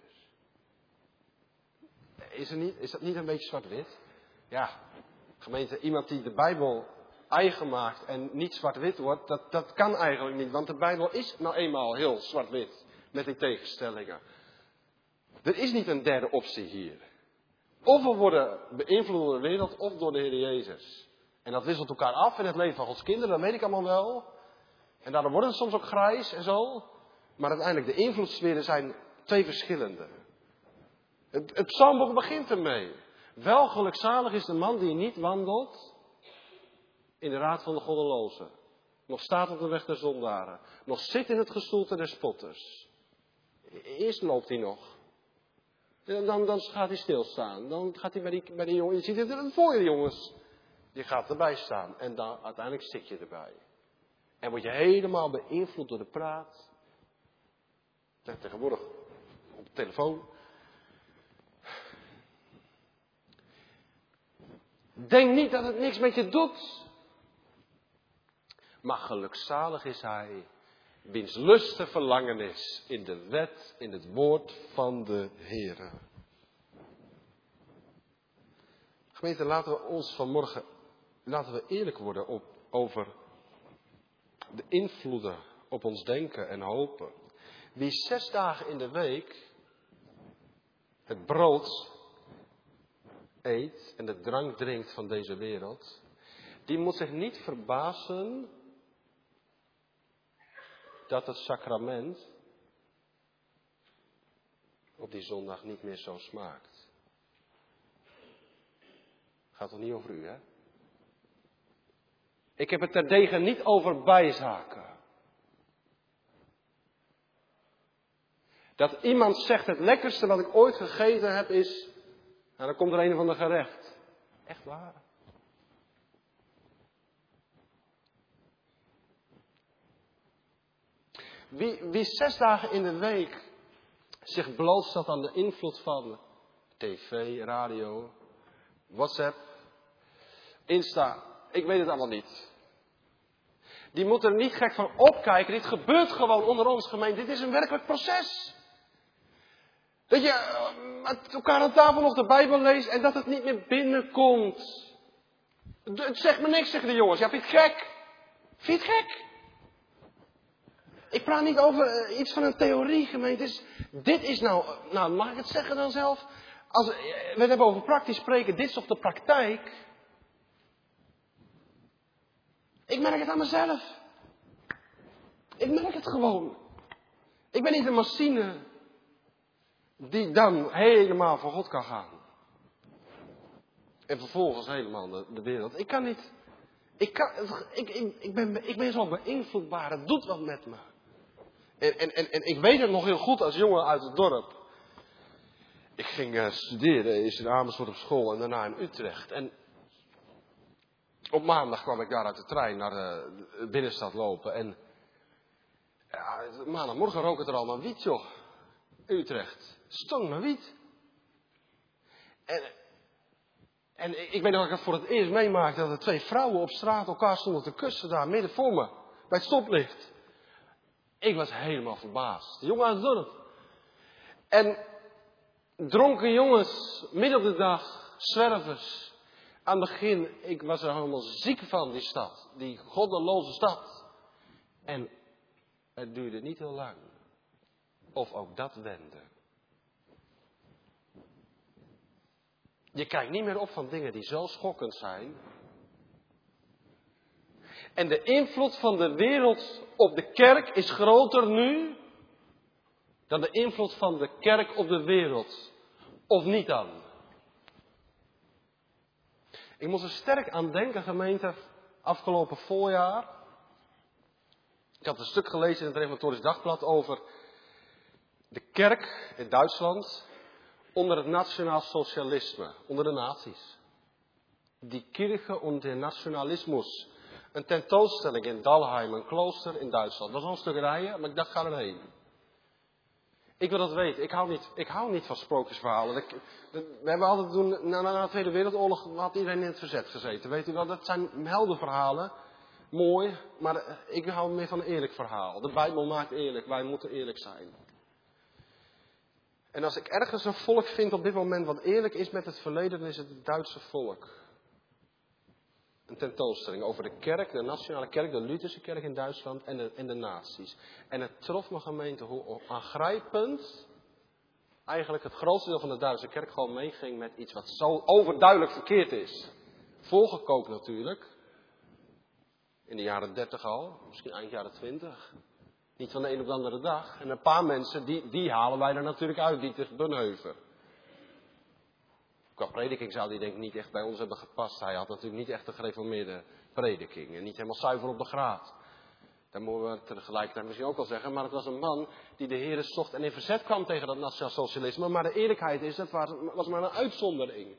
Is dat niet een beetje zwart-wit? Ja, gemeente, iemand die de Bijbel eigen maakt en niet zwart-wit wordt, dat kan eigenlijk niet. Want de Bijbel is nou eenmaal heel zwart-wit, met die tegenstellingen. Er is niet een derde optie hier. Of we worden beïnvloed door de wereld, of door de Heer Jezus. En dat wisselt elkaar af in het leven van Gods kinderen, dat weet ik allemaal wel. En daardoor wordt het soms ook grijs en zo. Maar uiteindelijk de invloedssferen zijn Twee verschillende. Het psalmboek begint ermee. Wel gelukzalig is de man die niet wandelt in de raad van de goddelozen. Nog staat op de weg der zondaren. Nog zit in het gestoelte der spotters. Eerst loopt hij nog. Dan gaat hij stilstaan. Dan gaat hij bij die jongen. Je ziet het voor je jongens. Je gaat erbij staan. En dan uiteindelijk zit je erbij. En word je helemaal beïnvloed door de praat. Tegenwoordig op de telefoon. Denk niet dat het niks met je doet. Maar gelukzalig is hij, wiens lust en verlangen is in de wet, in het woord van de Heere. Gemeente, laten we ons vanmorgen, eerlijk worden over de invloeden op ons denken en hopen. Wie 6 dagen in de week het brood eet en de drank drinkt van deze wereld, die moet zich niet verbazen dat het sacrament op die zondag niet meer zo smaakt. Gaat toch niet over u, hè? Ik heb het terdege niet over bijzaken. Dat iemand zegt het lekkerste wat ik ooit gegeten heb is, nou dan komt er een van de gerecht. Echt waar. Wie 6 dagen in de week zich blootstelt aan de invloed van tv, radio, WhatsApp, Insta, ik weet het allemaal niet. Die moet er niet gek van opkijken. Dit gebeurt gewoon onder ons gemeente. Dit is een werkelijk proces. Dat je met elkaar aan tafel nog de Bijbel leest en dat het niet meer binnenkomt. Het zegt me niks, zeggen de jongens. Ja, vind je het gek? Vind je het gek? Ik praat niet over iets van een theorie, gemeente. Dit is nou, mag ik het zeggen dan zelf? Als we het hebben over praktisch spreken, dit is toch de praktijk? Ik merk het aan mezelf. Ik merk het gewoon. Ik ben niet een machine die dan helemaal voor God kan gaan. En vervolgens helemaal de wereld. Ik kan niet. Ik ben zo beïnvloedbaar. Het doet wat met me. En ik weet het nog heel goed als jongen uit het dorp. Ik ging studeren eerst in Amersfoort op school en daarna in Utrecht. En op maandag kwam ik daar uit de trein naar de binnenstad lopen. En ja, maandagmorgen rook het er al naar wiet, joh. Utrecht. Stonk naar wiet. En ik weet nog dat ik het voor het eerst meemaakte dat er 2 vrouwen op straat elkaar stonden te kussen daar midden voor me. Bij het stoplicht. Ik was helemaal verbaasd. De jongen uit het dorp. En dronken jongens, midden op de dag, zwervers. Aan het begin, ik was er helemaal ziek van, die stad. Die goddeloze stad. En het duurde niet heel lang. Of ook dat wendde. Je kijkt niet meer op van dingen die zo schokkend zijn. En de invloed van de wereld op de kerk is groter nu dan de invloed van de kerk op de wereld. Of niet dan? Ik moest er sterk aan denken, gemeente, afgelopen voorjaar. Ik had een stuk gelezen in het Reformatorisch Dagblad over de kerk in Duitsland onder het nationaal socialisme, onder de nazi's. Die Kirche und der Nationalismus. Een tentoonstelling in Dalheim, een klooster in Duitsland. Dat was al een stuk rijden, maar ik dacht, ga erheen. Ik wil dat weten. Ik hou niet van sprookjesverhalen. We hebben altijd toen, na de Tweede Wereldoorlog, had iedereen in het verzet gezeten. Weet u wel, dat zijn heldenverhalen. Mooi, maar ik hou meer van een eerlijk verhaal. De Bijbel maakt eerlijk, wij moeten eerlijk zijn. En als ik ergens een volk vind op dit moment wat eerlijk is met het verleden, dan is het Duitse volk. Een tentoonstelling over de kerk, de nationale kerk, de Lutherse kerk in Duitsland en de nazi's. En het trof mijn gemeente hoe aangrijpend eigenlijk het grootste deel van de Duitse kerk gewoon meeging met iets wat zo overduidelijk verkeerd is. Volgekookt natuurlijk. In de jaren 30 al, misschien eind jaren 20. Niet van de een op de andere dag. En een paar mensen, die halen wij er natuurlijk uit. Dieter Dunheuver. Qua prediking zou die denk ik niet echt bij ons hebben gepast. Hij had natuurlijk niet echt een gereformeerde prediking. En niet helemaal zuiver op de graad. Dat moeten we tegelijkertijd misschien ook wel zeggen. Maar het was een man die de Heer zocht en in verzet kwam tegen dat nationaal socialisme. Maar de eerlijkheid is, dat was maar een uitzondering.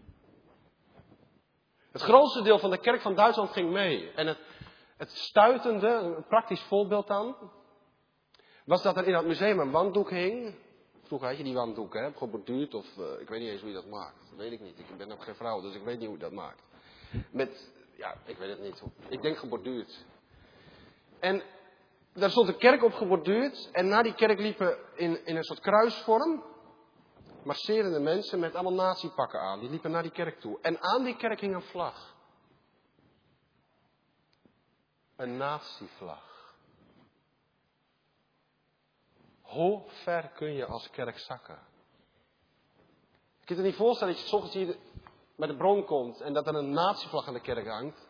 Het grootste deel van de kerk van Duitsland ging mee. En het stuitende, een praktisch voorbeeld dan, was dat er in dat museum een wanddoek hing. Vroeger had je die wanddoeken, hè, geborduurd of ik weet niet eens hoe je dat maakt. Dat weet ik niet. Ik ben ook geen vrouw, dus ik weet niet hoe je dat maakt. Ik weet het niet. Ik denk geborduurd. En daar stond een kerk op geborduurd. En na die kerk liepen in een soort kruisvorm marcherende mensen met allemaal nazi-pakken aan. Die liepen naar die kerk toe. En aan die kerk hing een vlag. Een nazi-vlag. Hoe ver kun je als kerk zakken? Je kunt je niet voorstellen dat je 's ochtends hier bij de bron komt en dat er een nazi-vlag aan de kerk hangt.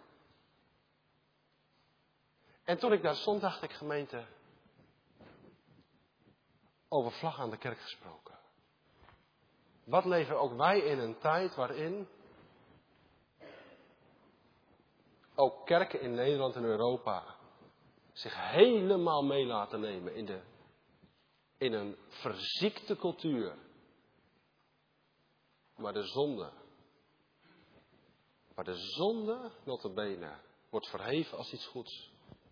En toen ik daar stond, dacht ik, gemeente, over vlag aan de kerk gesproken. Wat leven ook wij in een tijd waarin ook kerken in Nederland en Europa zich helemaal mee laten nemen in een verziekte cultuur. Waar de zonde, nota bene, wordt verheven als iets goeds.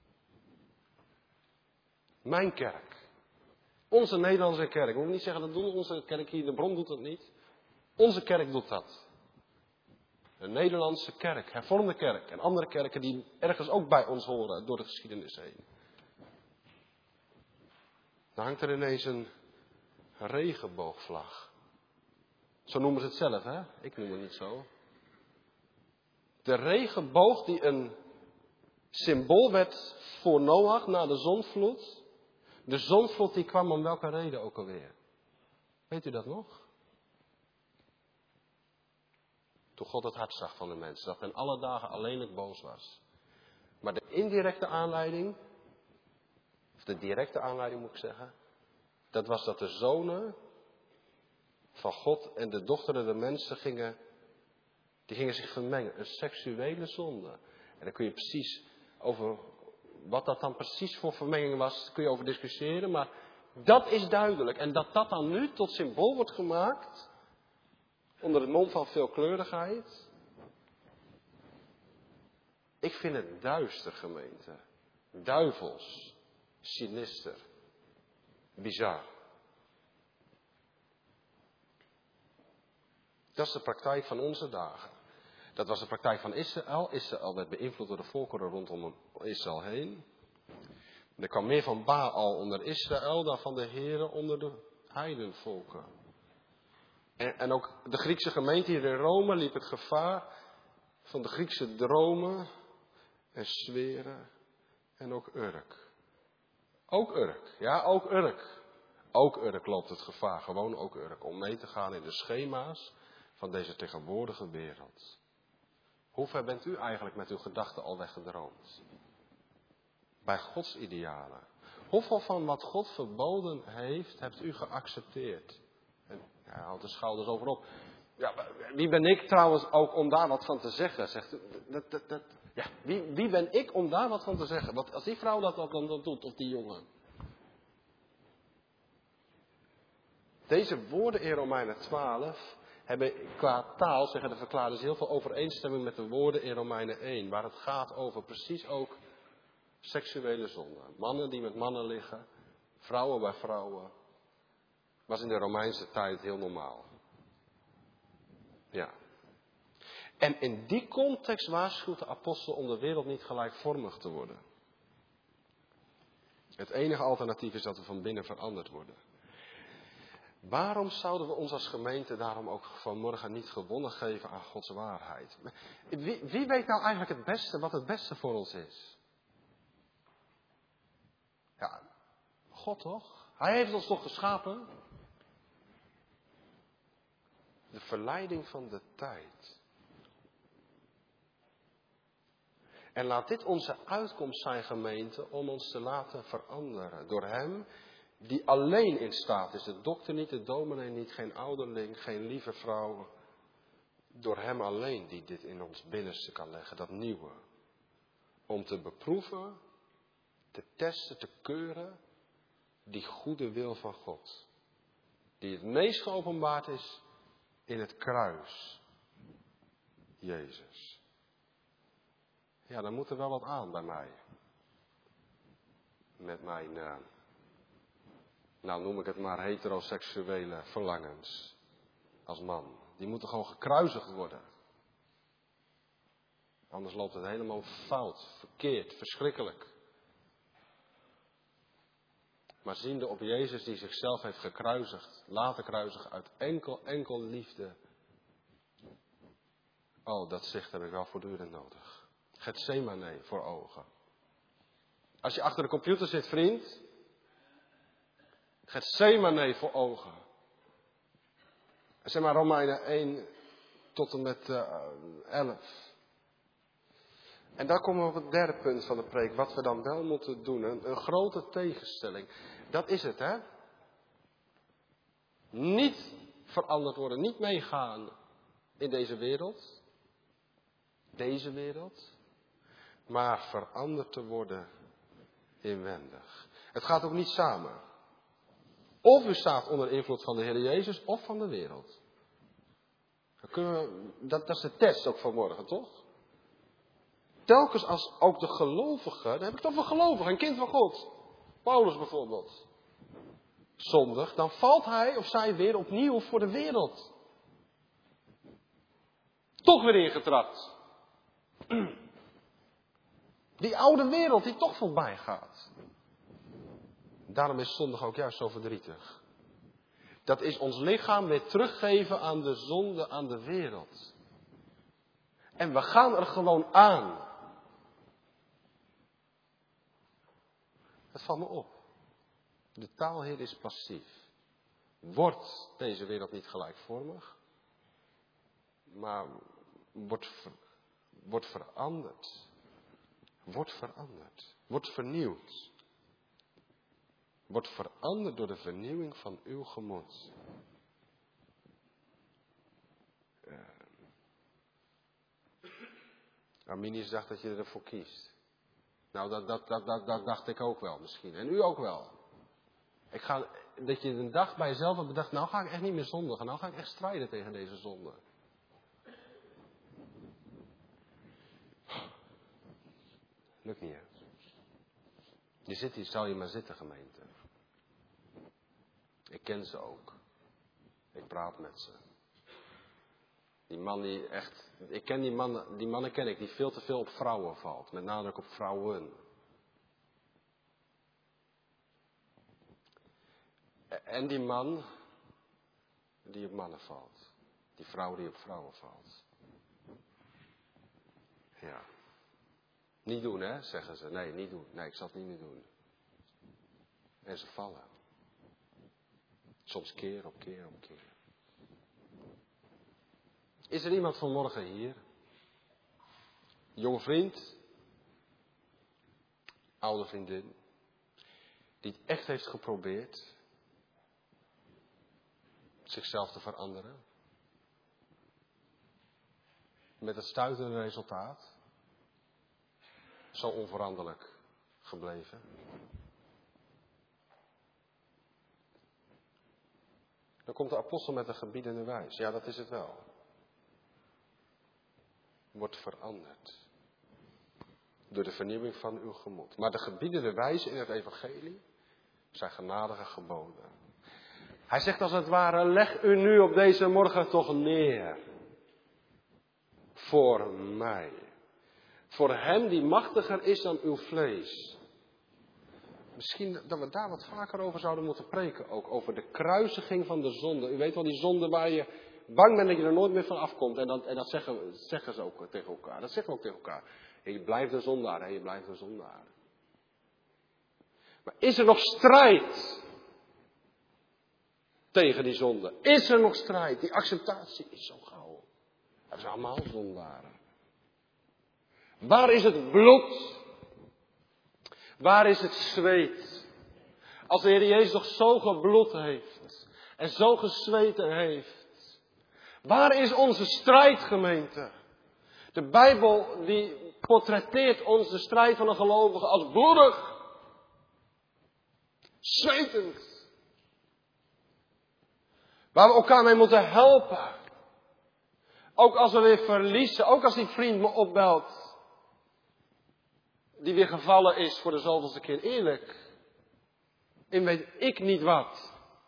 Mijn kerk. Onze Nederlandse kerk. Ik moet niet zeggen dat doen onze kerk hier, de bron doet dat niet. Onze kerk doet dat. De Nederlandse kerk, hervormde kerk en andere kerken die ergens ook bij ons horen door de geschiedenis heen. Dan hangt er ineens een regenboogvlag. Zo noemen ze het zelf, hè? Ik noem het niet zo. De regenboog die een symbool werd voor Noach na de zondvloed. De zondvloed die kwam om welke reden ook alweer? Weet u dat nog? Toen God het hart zag van de mensen. Dat men alle dagen alleenlijk boos was. Maar de indirecte aanleiding, of de directe aanleiding moet ik zeggen. Dat was dat de zonen van God en de dochteren der mensen gingen zich vermengen. Een seksuele zonde. En daar kun je precies over, wat dat dan precies voor vermenging was, kun je over discussiëren. Maar dat is duidelijk. En dat dan nu tot symbool wordt gemaakt, onder het mom van veelkleurigheid. Ik vind het duister, gemeente. Duivels. Sinister. Bizar. Dat is de praktijk van onze dagen. Dat was de praktijk van Israël. Israël werd beïnvloed door de volkeren rondom Israël heen. Er kwam meer van Baal onder Israël dan van de Here onder de heidenvolken. En ook de Griekse gemeente hier in Rome liep het gevaar van de Griekse dromen en zweren en ook Urk. Ook Urk, ja, ook Urk. Ook Urk loopt het gevaar, gewoon ook Urk, om mee te gaan in de schema's van deze tegenwoordige wereld. Hoe ver bent u eigenlijk met uw gedachten al weggedroomd? Bij Gods idealen. Hoeveel van wat God verboden heeft, hebt u geaccepteerd? En hij houdt de schouders over op. Ja, wie ben ik trouwens ook om daar wat van te zeggen? Zegt u. Ja, wie ben ik om daar wat van te zeggen? Want als die vrouw dat dan doet, of die jongen. Deze woorden in Romeinen 12 hebben qua taal, zeggen de verklaarders, heel veel overeenstemming met de woorden in Romeinen 1. Waar het gaat over precies ook seksuele zonde. Mannen die met mannen liggen, vrouwen bij vrouwen. Was in de Romeinse tijd heel normaal. Ja. En in die context waarschuwt de apostel om de wereld niet gelijkvormig te worden. Het enige alternatief is dat we van binnen veranderd worden. Waarom zouden we ons als gemeente daarom ook vanmorgen niet gewonnen geven aan Gods waarheid? Wie weet nou eigenlijk het beste wat het beste voor ons is? Ja, God toch? Hij heeft ons toch geschapen? De verleiding van de tijd. En laat dit onze uitkomst zijn, gemeente, om ons te laten veranderen. Door hem die alleen in staat is. De dokter niet, de dominee niet, geen ouderling, geen lieve vrouw. Door hem alleen die dit in ons binnenste kan leggen, dat nieuwe. Om te beproeven, te testen, te keuren, die goede wil van God. Die het meest geopenbaard is in het kruis. Jezus. Ja, dan moet er wel wat aan bij mij. Met mijn, nou noem ik het maar, heteroseksuele verlangens. Als man. Die moeten gewoon gekruisigd worden. Anders loopt het helemaal fout, verkeerd, verschrikkelijk. Maar ziende op Jezus die zichzelf heeft gekruisigd, laten kruisigen uit enkel liefde. Oh, dat zicht heb ik wel voortdurend nodig. Getsemane voor ogen. Als je achter de computer zit, vriend. Getsemane voor ogen. Zeg maar Romeinen 1 tot en met 11. En daar komen we op het derde punt van de preek. Wat we dan wel moeten doen. Een grote tegenstelling. Dat is het, hè. Niet veranderd worden. Niet meegaan in deze wereld. Deze wereld. Maar veranderd te worden inwendig. Het gaat ook niet samen. Of u staat onder invloed van de Heer Jezus of van de wereld. Dat is de test ook vanmorgen, toch? Telkens als ook de gelovige, dan heb ik het over gelovige, een kind van God. Paulus bijvoorbeeld. Zondig, dan valt hij of zij weer opnieuw voor de wereld. Toch weer ingetrapt. Die oude wereld die toch voorbij gaat. Daarom is zondag ook juist zo verdrietig. Dat is ons lichaam weer teruggeven aan de zonde, aan de wereld. En we gaan er gewoon aan. Dat valt me op. De taal hier is passief. Wordt deze wereld niet gelijkvormig, maar wordt veranderd. Wordt veranderd. Wordt vernieuwd. Wordt veranderd door de vernieuwing van uw gemoed. Arminius dacht dat je ervoor kiest. Nou, dat dacht ik ook wel misschien. En u ook wel. Dat je een dag bij jezelf hebt bedacht, nou ga ik echt niet meer zondigen. Nou ga ik echt strijden tegen deze zonde. Lukt niet, hè? Je zit hier, zou je maar zitten, gemeente. Ik ken ze ook. Ik praat met ze. Die man die echt... Ik ken die mannen ken ik, die veel te veel op vrouwen valt. Met nadruk op vrouwen. En die man die op mannen valt. Die vrouw die op vrouwen valt. Ja. Niet doen, hè, zeggen ze. Nee, niet doen. Nee, ik zal het niet meer doen. En ze vallen. Soms keer op keer op keer. Is er iemand vanmorgen hier? Jonge vriend? Oude vriendin? Die het echt heeft geprobeerd zichzelf te veranderen? Met het stuitende resultaat? Zo onveranderlijk gebleven? Dan komt de apostel met een gebiedende wijs. Ja, dat is het wel. Wordt veranderd. Door de vernieuwing van uw gemoed. Maar de gebiedende wijzen in het evangelie zijn genadige geboden. Hij zegt als het ware, leg u nu op deze morgen toch neer. Voor mij. Voor hem die machtiger is dan uw vlees. Misschien dat we daar wat vaker over zouden moeten preken. Ook over de kruisiging van de zonde. U weet wel, die zonde waar je bang bent dat je er nooit meer van afkomt. En dat zeggen ze ook tegen elkaar. Dat zeggen we ook tegen elkaar. Je blijft een zondaar, je blijft een zondaar. Maar is er nog strijd tegen die zonde? Is er nog strijd? Die acceptatie is zo gauw. We zijn allemaal zondaren. Waar is het bloed? Waar is het zweet? Als de Heer Jezus toch zo gebloed heeft en zo gezweten heeft. Waar is onze strijd, gemeente? De Bijbel die portretteert ons de strijd van een gelovige als bloedig. Zwetend. Waar we elkaar mee moeten helpen. Ook als we weer verliezen. Ook als die vriend me opbelt. Die weer gevallen is voor de zoveelste keer. Eerlijk. En weet ik niet wat.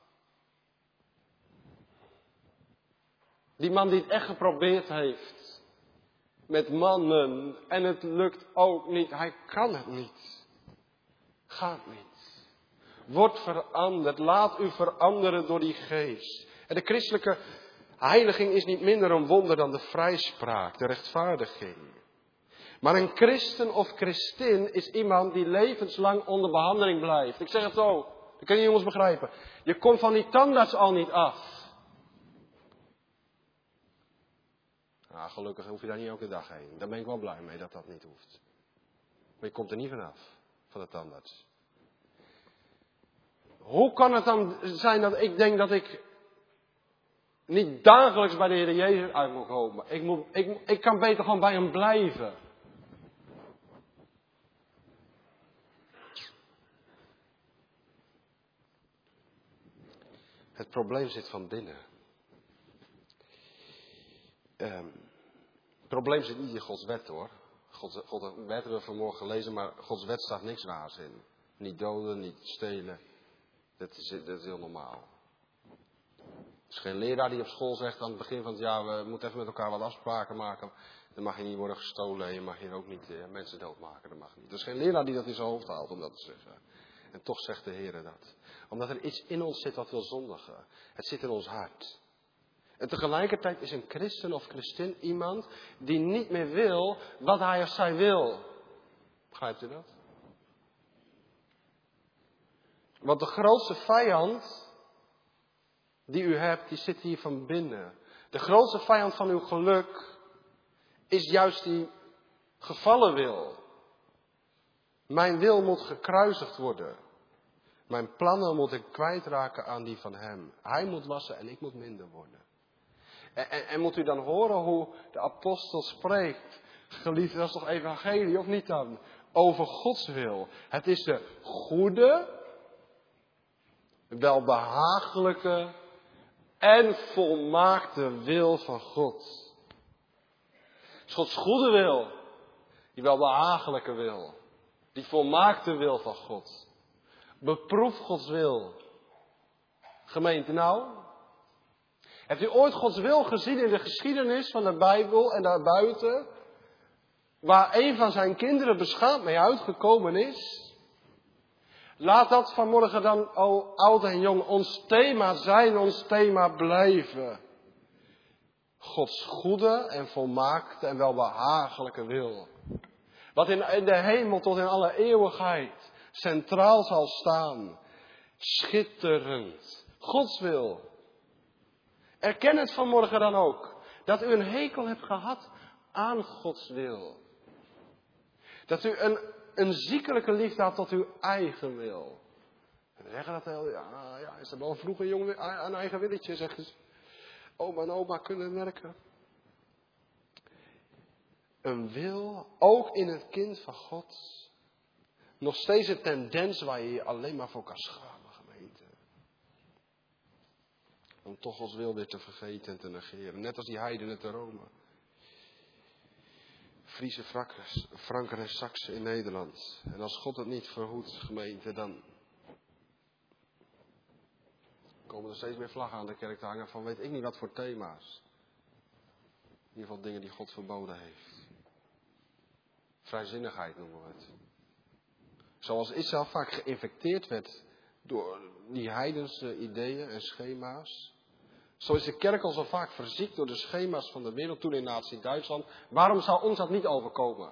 Die man die het echt geprobeerd heeft. Met mannen. En het lukt ook niet. Hij kan het niet. Gaat niet. Word veranderd. Laat u veranderen door die geest. En de christelijke heiliging is niet minder een wonder dan de vrijspraak, de rechtvaardiging. Maar een christen of christin is iemand die levenslang onder behandeling blijft. Ik zeg het zo, dat kunnen jongens begrijpen. Je komt van die tandarts al niet af. Nou, gelukkig hoef je daar niet elke dag heen. Daar ben ik wel blij mee dat dat niet hoeft. Maar je komt er niet vanaf, van de tandarts. Hoe kan het dan zijn dat ik denk dat ik niet dagelijks bij de Heer Jezus uit moet komen? Ik kan beter gewoon bij hem blijven. Het probleem zit van binnen. Het probleem zit niet in Gods wet, hoor. Gods wet hebben we vanmorgen gelezen, maar Gods wet staat niks raars in. Niet doden, niet stelen. Dat is heel normaal. Er is geen leraar die op school zegt aan het begin van het jaar, we moeten even met elkaar wat afspraken maken. Dan mag je niet worden gestolen en je mag hier ook niet mensen doodmaken. Dat mag niet. Er is geen leraar die dat in zijn hoofd haalt om dat te zeggen. En toch zegt de Heer dat. Omdat er iets in ons zit wat wil zondigen. Het zit in ons hart. En tegelijkertijd is een christen of christin iemand die niet meer wil wat hij of zij wil. Begrijpt u dat? Want de grootste vijand die u hebt, die zit hier van binnen. De grootste vijand van uw geluk is juist die gevallen wil. Mijn wil moet gekruisigd worden. Mijn plannen moet ik kwijtraken aan die van hem. Hij moet wassen en ik moet minder worden. En moet u dan horen hoe de apostel spreekt. Geliefd, dat is toch evangelie of niet dan? Over Gods wil. Het is de goede, welbehagelijke en volmaakte wil van God. Het is Gods goede wil. Die welbehagelijke wil. Die volmaakte wil van God. Beproef Gods wil. Gemeente nou. Hebt u ooit Gods wil gezien in de geschiedenis van de Bijbel en daarbuiten? Waar een van zijn kinderen beschaamd mee uitgekomen is? Laat dat vanmorgen dan, oud en jong, ons thema zijn, ons thema blijven. Gods goede en volmaakte en welbehagelijke wil. Wat in de hemel tot in alle eeuwigheid centraal zal staan. Schitterend. Gods wil. Erken het vanmorgen dan ook. Dat u een hekel hebt gehad aan Gods wil. Dat u een ziekelijke liefde had tot uw eigen wil. En zeggen dat heel, ja, is er wel vroeg een jongen een eigen willetje, zeggen ze. Oma en oma kunnen merken. Een wil, ook in het kind van God. Nog steeds een tendens waar je je alleen maar voor kan schamen, gemeente. Om toch Gods wil weer te vergeten en te negeren. Net als die heidenen te Rome. Friese, Franken en Saksen in Nederland. En als God het niet verhoedt, gemeente, dan komen er steeds meer vlaggen aan de kerk te hangen van weet ik niet wat voor thema's. In ieder geval dingen die God verboden heeft. Vrijzinnigheid noemen we het. Zoals Israël vaak geïnfecteerd werd door die heidense ideeën en schema's. Zo is de kerk al zo vaak verziekt door de schema's van de wereld toen in nazi Duitsland. Waarom zou ons dat niet overkomen?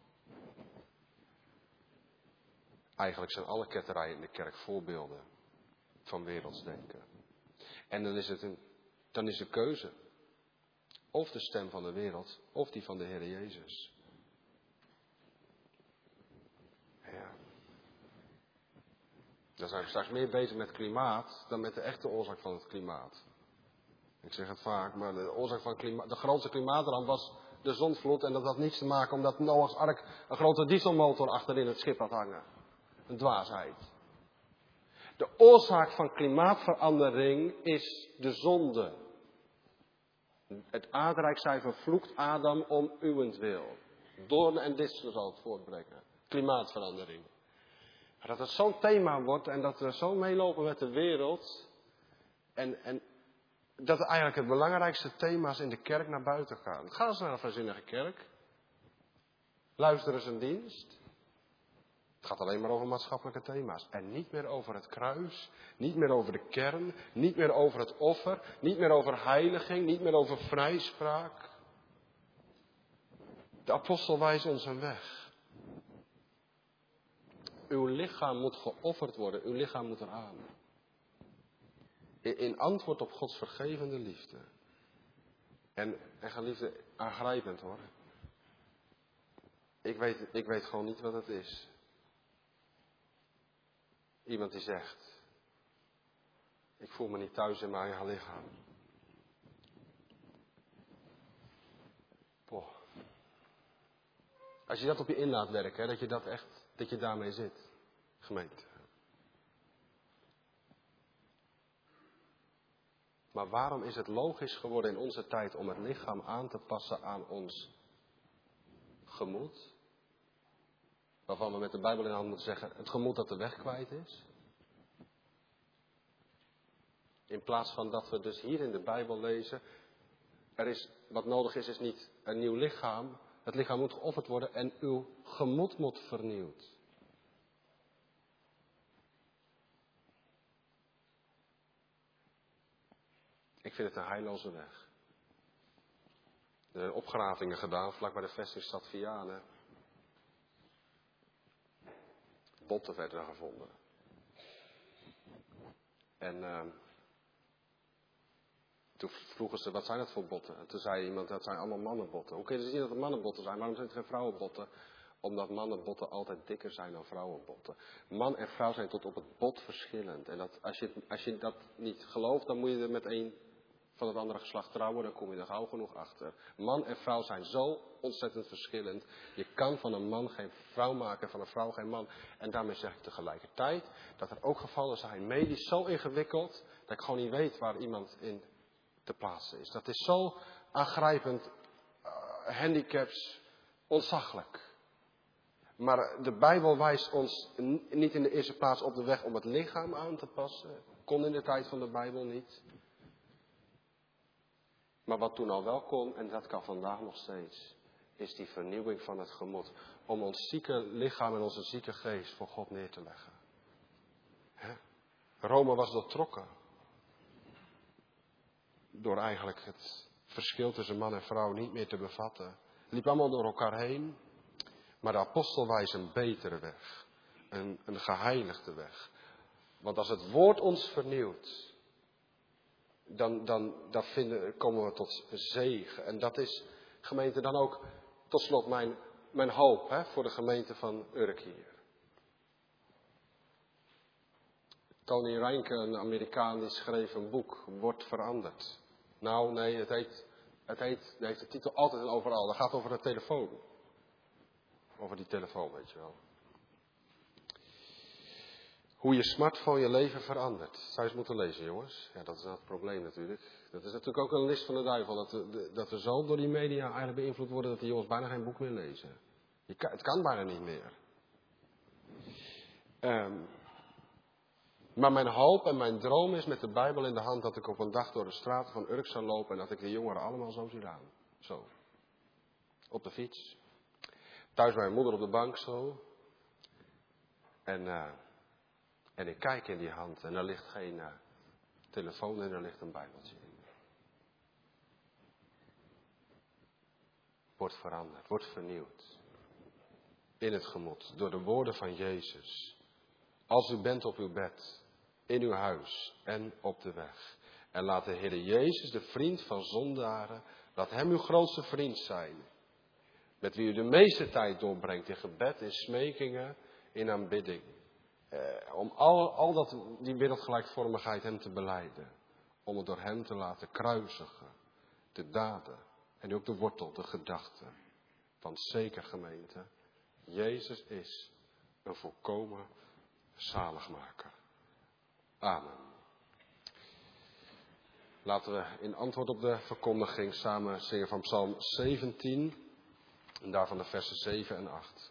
Eigenlijk zijn alle ketterijen in de kerk voorbeelden van wereldsdenken. En dan is de keuze. Of de stem van de wereld, of die van de Heer Jezus. Dan zijn we straks meer bezig met klimaat dan met de echte oorzaak van het klimaat. Ik zeg het vaak, maar de oorzaak van de grootste klimaatramp was de zondvloed. En dat had niets te maken omdat Noachs ark een grote dieselmotor achterin het schip had hangen. Een dwaasheid. De oorzaak van klimaatverandering is de zonde. Het aardrijk zij vervloekt Adam om uwentwil. Doornen en distel zal het voortbrengen. Klimaatverandering. Dat het zo'n thema wordt en dat we zo meelopen met de wereld. En dat eigenlijk het belangrijkste thema's in de kerk naar buiten gaan. Ga eens naar een vrijzinnige kerk. Luister eens een dienst. Het gaat alleen maar over maatschappelijke thema's. En niet meer over het kruis. Niet meer over de kern. Niet meer over het offer. Niet meer over heiliging. Niet meer over vrijspraak. De apostel wijst ons een weg. Uw lichaam moet geofferd worden. Uw lichaam moet eraan. In antwoord op Gods vergevende liefde. En geliefde, aangrijpend hoor. Ik weet gewoon niet wat het is. Iemand die zegt, ik voel me niet thuis in mijn eigen lichaam. Poh. Als je dat op je in laat werken, hè, dat je daarmee zit, gemeente. Maar waarom is het logisch geworden in onze tijd om het lichaam aan te passen aan ons gemoed? Waarvan we met de Bijbel in de hand moeten zeggen, het gemoed dat de weg kwijt is. In plaats van dat we dus hier in de Bijbel lezen, wat nodig is niet een nieuw lichaam. Het lichaam moet geofferd worden en uw gemoed moet vernieuwd. Ik vind het een heilloze weg. Er zijn opgravingen gedaan vlak bij de vestingstad Vianen. Botten werden gevonden. En toen vroegen ze, wat zijn dat voor botten? En toen zei iemand, dat zijn allemaal mannenbotten. Hoe kun je zien dat het mannenbotten zijn? Waarom zijn het geen vrouwenbotten? Omdat mannenbotten altijd dikker zijn dan vrouwenbotten. Man en vrouw zijn tot op het bot verschillend. En als je dat niet gelooft, dan moet je er met een van het andere geslacht trouwen. Dan kom je er gauw genoeg achter. Man en vrouw zijn zo ontzettend verschillend. Je kan van een man geen vrouw maken, van een vrouw geen man. En daarmee zeg ik tegelijkertijd dat er ook gevallen zijn, medisch zo ingewikkeld, dat ik gewoon niet weet waar iemand in te plaatsen is. Dat is zo aangrijpend, handicaps, ontzaglijk. Maar de Bijbel wijst ons niet in de eerste plaats op de weg om het lichaam aan te passen. Kon in de tijd van de Bijbel niet. Maar wat toen al wel kon, en dat kan vandaag nog steeds, is die vernieuwing van het gemoed. Om ons zieke lichaam en onze zieke geest voor God neer te leggen. Rome was doortrokken. Door eigenlijk het verschil tussen man en vrouw niet meer te bevatten. Het liep allemaal door elkaar heen. Maar de apostel wijst een betere weg. Een geheiligde weg. Want als het woord ons vernieuwt, dan komen we tot zegen. En dat is, gemeente, dan ook tot slot mijn hoop voor de gemeente van Urk hier. Tony Reinke, een Amerikaan, die schreef een boek, Wordt veranderd. Nou, nee, het heeft de titel Altijd en Overal. Dat gaat over de telefoon. Over die telefoon, weet je wel. Hoe je smartphone je leven verandert. Zou je eens moeten lezen, jongens. Ja, dat is nou het probleem natuurlijk. Dat is natuurlijk ook een list van de duivel. Dat we zo door die media eigenlijk beïnvloed worden dat die jongens bijna geen boek meer lezen. Het kan bijna niet meer. Maar mijn hoop en mijn droom is met de Bijbel in de hand dat ik op een dag door de straten van Urk zou lopen en dat ik de jongeren allemaal zo zie gaan. Zo. Op de fiets. Thuis bij mijn moeder op de bank zo. En ik kijk in die hand en er ligt geen telefoon en er ligt een Bijbeltje in. Wordt veranderd, wordt vernieuwd. In het gemoed, door de woorden van Jezus. Als u bent op uw bed, in uw huis en op de weg. En laat de Heer Jezus, de vriend van zondaren, laat hem uw grootste vriend zijn. Met wie u de meeste tijd doorbrengt in gebed, in smekingen, in aanbidding. Om die wereldgelijkvormigheid hem te belijden. Om het door hem te laten kruisigen. De daden. En ook de wortel, de gedachte. Want zeker gemeente. Jezus is een volkomen zaligmaker. Amen. Laten we in antwoord op de verkondiging samen zingen van Psalm 17. En daarvan de versen 7 en 8.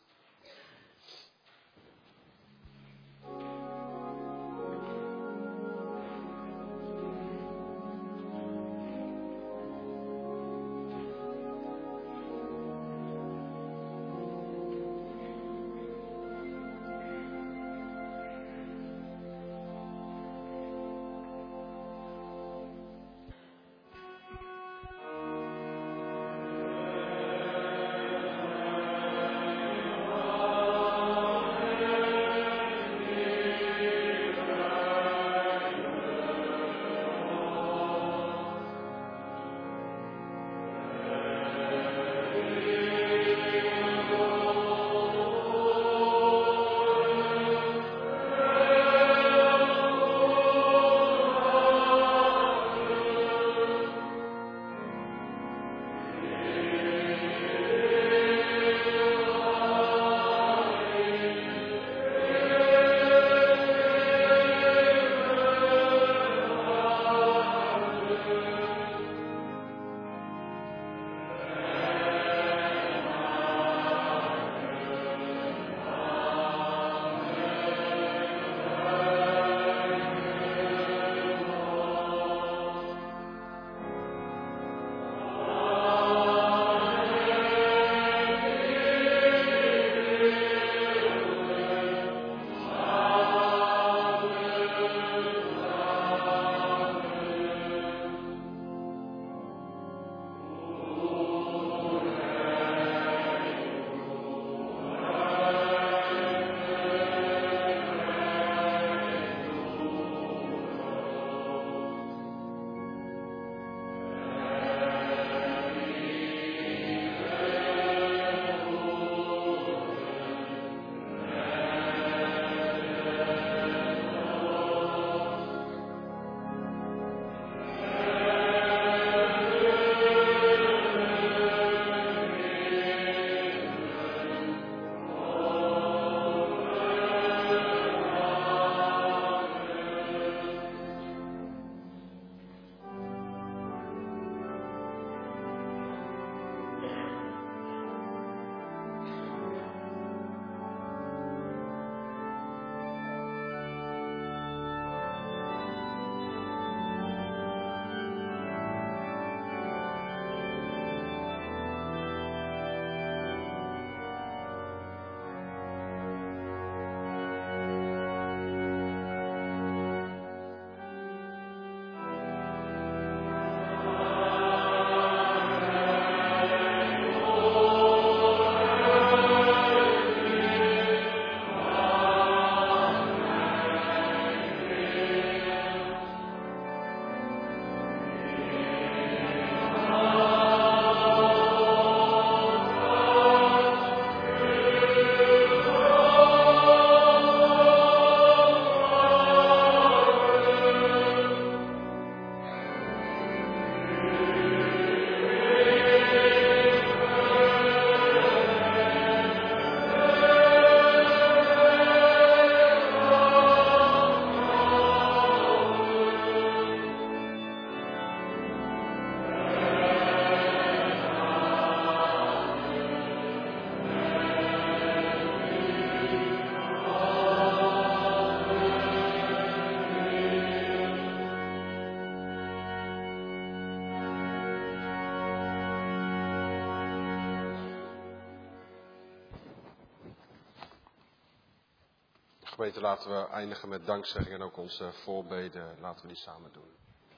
Gemeente, laten we eindigen met dankzegging en ook onze voorbeden. Laten we die samen doen.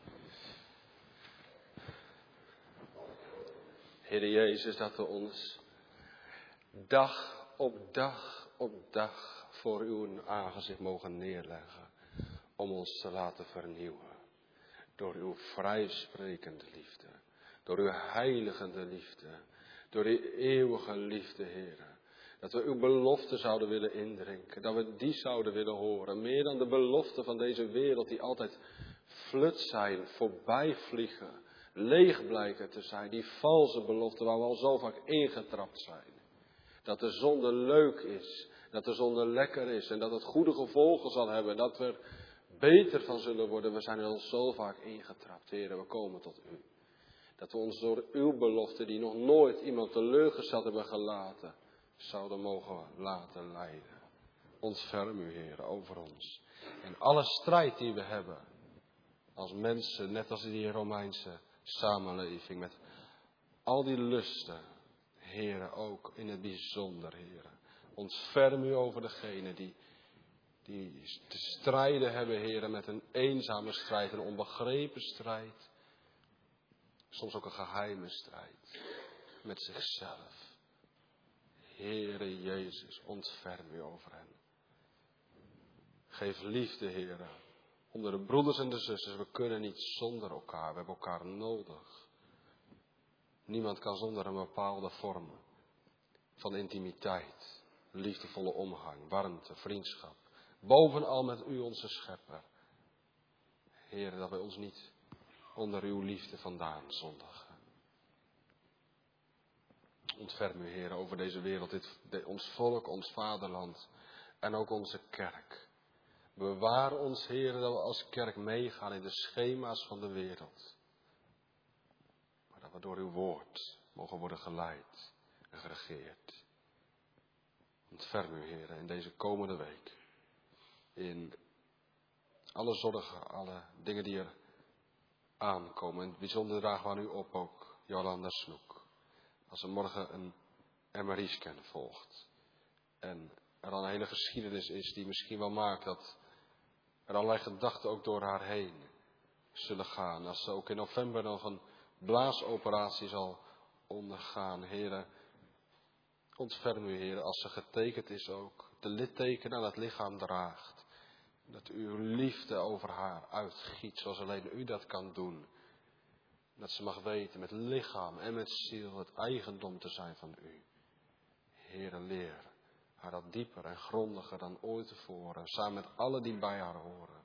Heere Jezus, dat we ons dag op dag op dag voor uw aangezicht mogen neerleggen. Om ons te laten vernieuwen. Door uw vrijsprekende liefde. Door uw heiligende liefde. Door uw eeuwige liefde, Heere. Dat we uw belofte zouden willen indrinken. Dat we die zouden willen horen. Meer dan de beloften van deze wereld die altijd flut zijn, voorbij vliegen. Leeg blijken te zijn. Die valse beloften waar we al zo vaak ingetrapt zijn. Dat de zonde leuk is. Dat de zonde lekker is. En dat het goede gevolgen zal hebben. Dat we er beter van zullen worden. We zijn er al zo vaak ingetrapt. Heer, we komen tot u. Dat we ons door uw belofte die nog nooit iemand teleurgesteld hebben gelaten. Zouden mogen laten leiden. Ontferm u, Heer, over ons. En alle strijd die we hebben. Als mensen, net als in die Romeinse samenleving. Met al die lusten. Heer, ook in het bijzonder, Heer. Ontferm u over degenen die te strijden hebben, Heer. Met een eenzame strijd, een onbegrepen strijd. Soms ook een geheime strijd. Met zichzelf. Heere Jezus, ontferm u over hen. Geef liefde, Heere, onder de broeders en de zusters. We kunnen niet zonder elkaar, we hebben elkaar nodig. Niemand kan zonder een bepaalde vorm van intimiteit, liefdevolle omgang, warmte, vriendschap. Bovenal met u, onze schepper. Heere, dat wij ons niet onder uw liefde vandaan zondigen. Ontferm u, Heer, over deze wereld, ons volk, ons vaderland en ook onze kerk. Bewaar ons, Heer, dat we als kerk meegaan in de schema's van de wereld. Maar dat we door uw woord mogen worden geleid en geregeerd. Ontferm u, Heer, in deze komende week. In alle zorgen, alle dingen die er aankomen. In het bijzonder dragen we aan u op ook Jolanda Snoek. Als er morgen een MRI-scan volgt. En er al een hele geschiedenis is die misschien wel maakt dat er allerlei gedachten ook door haar heen zullen gaan. Als ze ook in november nog een blaasoperatie zal ondergaan. Heren, ontferm u, Heren, als ze getekend is ook. De litteken aan het lichaam draagt. Dat uw liefde over haar uitgiet zoals alleen u dat kan doen. Dat ze mag weten met lichaam en met ziel het eigendom te zijn van u. Heere, leer haar dat dieper en grondiger dan ooit tevoren. Samen met allen die bij haar horen.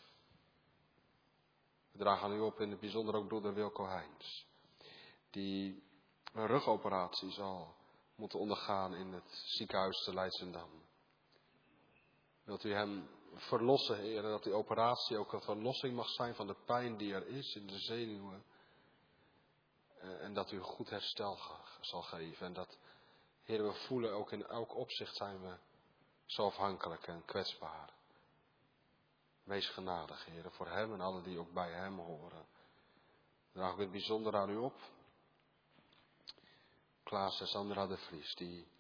We dragen aan u op in het bijzonder ook broeder Wilco Heijns. Die een rugoperatie zal moeten ondergaan in het ziekenhuis te Leidschendam. Wilt u hem verlossen, Heere, dat die operatie ook een verlossing mag zijn van de pijn die er is in de zenuwen. En dat u een goed herstel zal geven. En dat, Heer, we voelen ook in elk opzicht zijn we zo afhankelijk en kwetsbaar. Wees genadig, Heer, voor hem en allen die ook bij hem horen. Draag ik het bijzonder aan u op. Klaas en Sandra de Vries,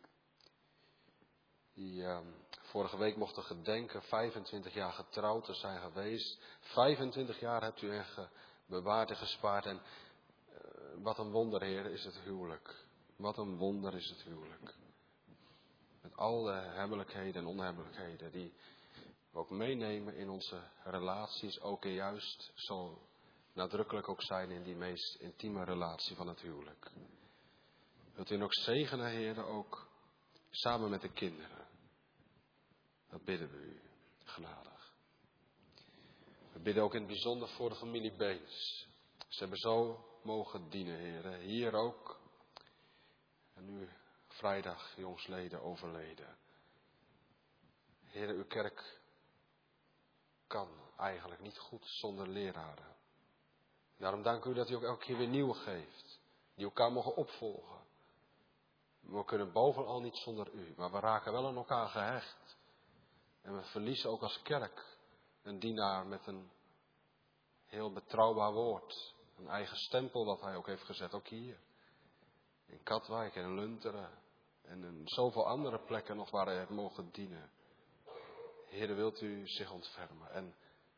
die vorige week mochten gedenken 25 jaar getrouwd te zijn geweest. 25 jaar hebt u hen bewaard en gespaard. En wat een wonder, Heer, is het huwelijk. Wat een wonder is het huwelijk. Met al de hebbelijkheden en onhebbelijkheden die we ook meenemen in onze relaties. Ook en juist zo nadrukkelijk ook zijn in die meest intieme relatie van het huwelijk. Wilt u nog zegenen, Heer, ook samen met de kinderen. Dat bidden we u, genadig. We bidden ook in het bijzonder voor de familie Beens. Ze hebben zo mogen dienen, Heer. Hier ook. En nu vrijdag jongsleden overleden. Heer, uw kerk kan eigenlijk niet goed zonder leraren. Daarom dank u dat u ook elke keer weer nieuwe geeft. Die elkaar mogen opvolgen. We kunnen bovenal niet zonder u. Maar we raken wel aan elkaar gehecht. En we verliezen ook als kerk een dienaar met een heel betrouwbaar woord. Een eigen stempel wat hij ook heeft gezet, ook hier. In Katwijk en Lunteren. En in zoveel andere plekken nog waar hij heeft mogen dienen. Heer, wilt u zich ontfermen. En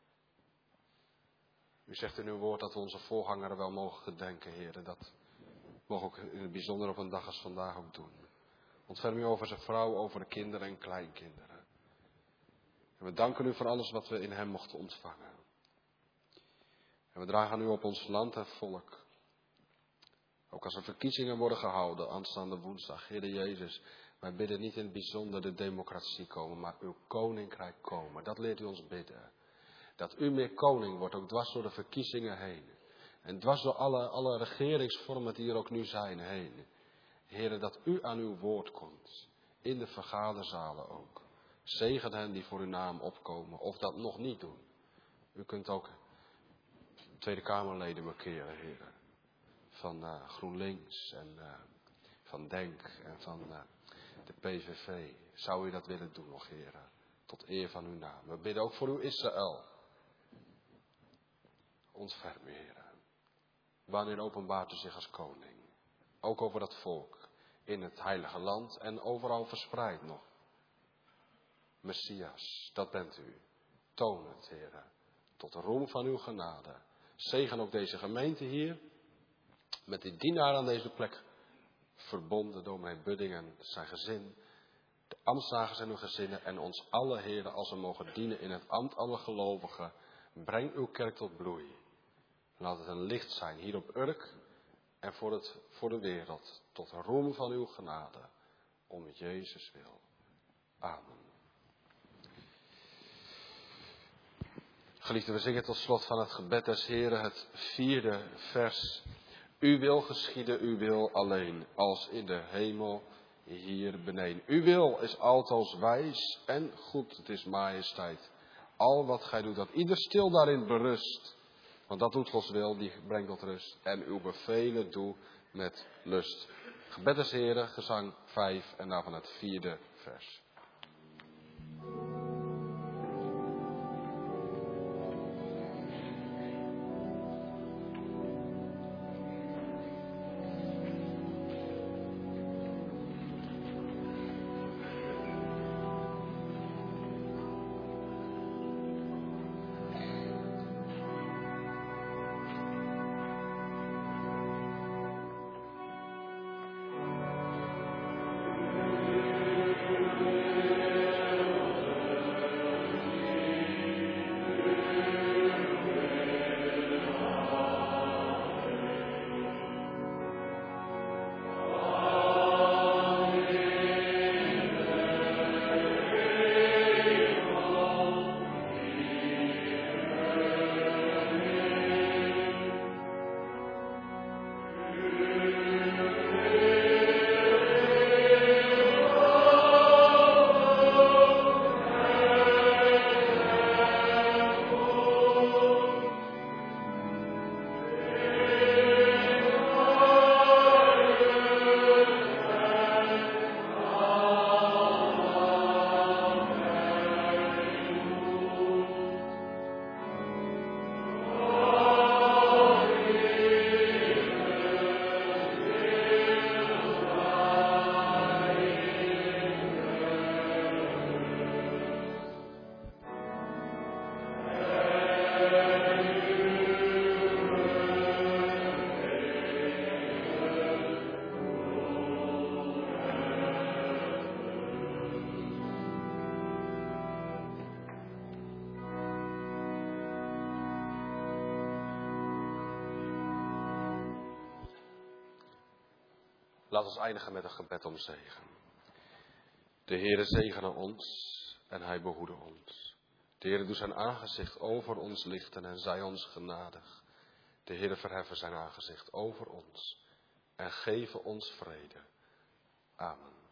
u zegt in uw woord dat we onze voorganger wel mogen gedenken, Heer. Dat mogen we ook in het bijzonder op een dag als vandaag ook doen. Ontferm u over zijn vrouw, over de kinderen en kleinkinderen. En we danken u voor alles wat we in hem mochten ontvangen. En we dragen u op ons land en volk. Ook als er verkiezingen worden gehouden aanstaande woensdag. Heer Jezus, Wij bidden niet in het bijzonder de democratie komen, maar uw koninkrijk komen. Dat leert u ons bidden. Dat u meer koning wordt, ook dwars door de verkiezingen heen. En dwars door alle regeringsvormen die er ook nu zijn heen. Heren, dat u aan uw woord komt. In de vergaderzalen ook. Zegen hen die voor uw naam opkomen of dat nog niet doen. U kunt ook Tweede Kamerleden markeren, heren. Van GroenLinks en van Denk en van de PVV. Zou u dat willen doen nog, heren? Tot eer van uw naam. We bidden ook voor uw Israël. Ontferm u, heren. Wanneer openbaart u zich als koning? Ook over dat volk. In het heilige land en overal verspreid nog. Messias, dat bent u. Toon het, heren. Tot de roem van uw genade. Zegen ook deze gemeente hier. Met die dienaar aan deze plek. Verbonden door mijn budding en zijn gezin. De ambtsdragers en hun gezinnen. En ons alle, heren, als we mogen dienen in het ambt alle gelovigen. Breng uw kerk tot bloei. Laat het een licht zijn hier op Urk. En voor de wereld. Tot de roem van uw genade. Om Jezus wil. Amen. Geliefden, we zingen tot slot van het gebed des Heren het 4e vers. U wil geschieden, uw wil alleen, als in de hemel hier beneden. Uw wil is altoos wijs en goed, het is majesteit. Al wat gij doet, dat ieder stil daarin berust. Want dat doet Gods wil, die brengt tot rust. En uw bevelen doe met lust. Gebed des Heren, gezang 5 en daarvan het 4e vers. Laat ons eindigen met een gebed om zegen. De Heere zegene ons en hij behoede ons. De Heere doet zijn aangezicht over ons lichten en zij ons genadig. De Heere verheffen zijn aangezicht over ons en geven ons vrede. Amen.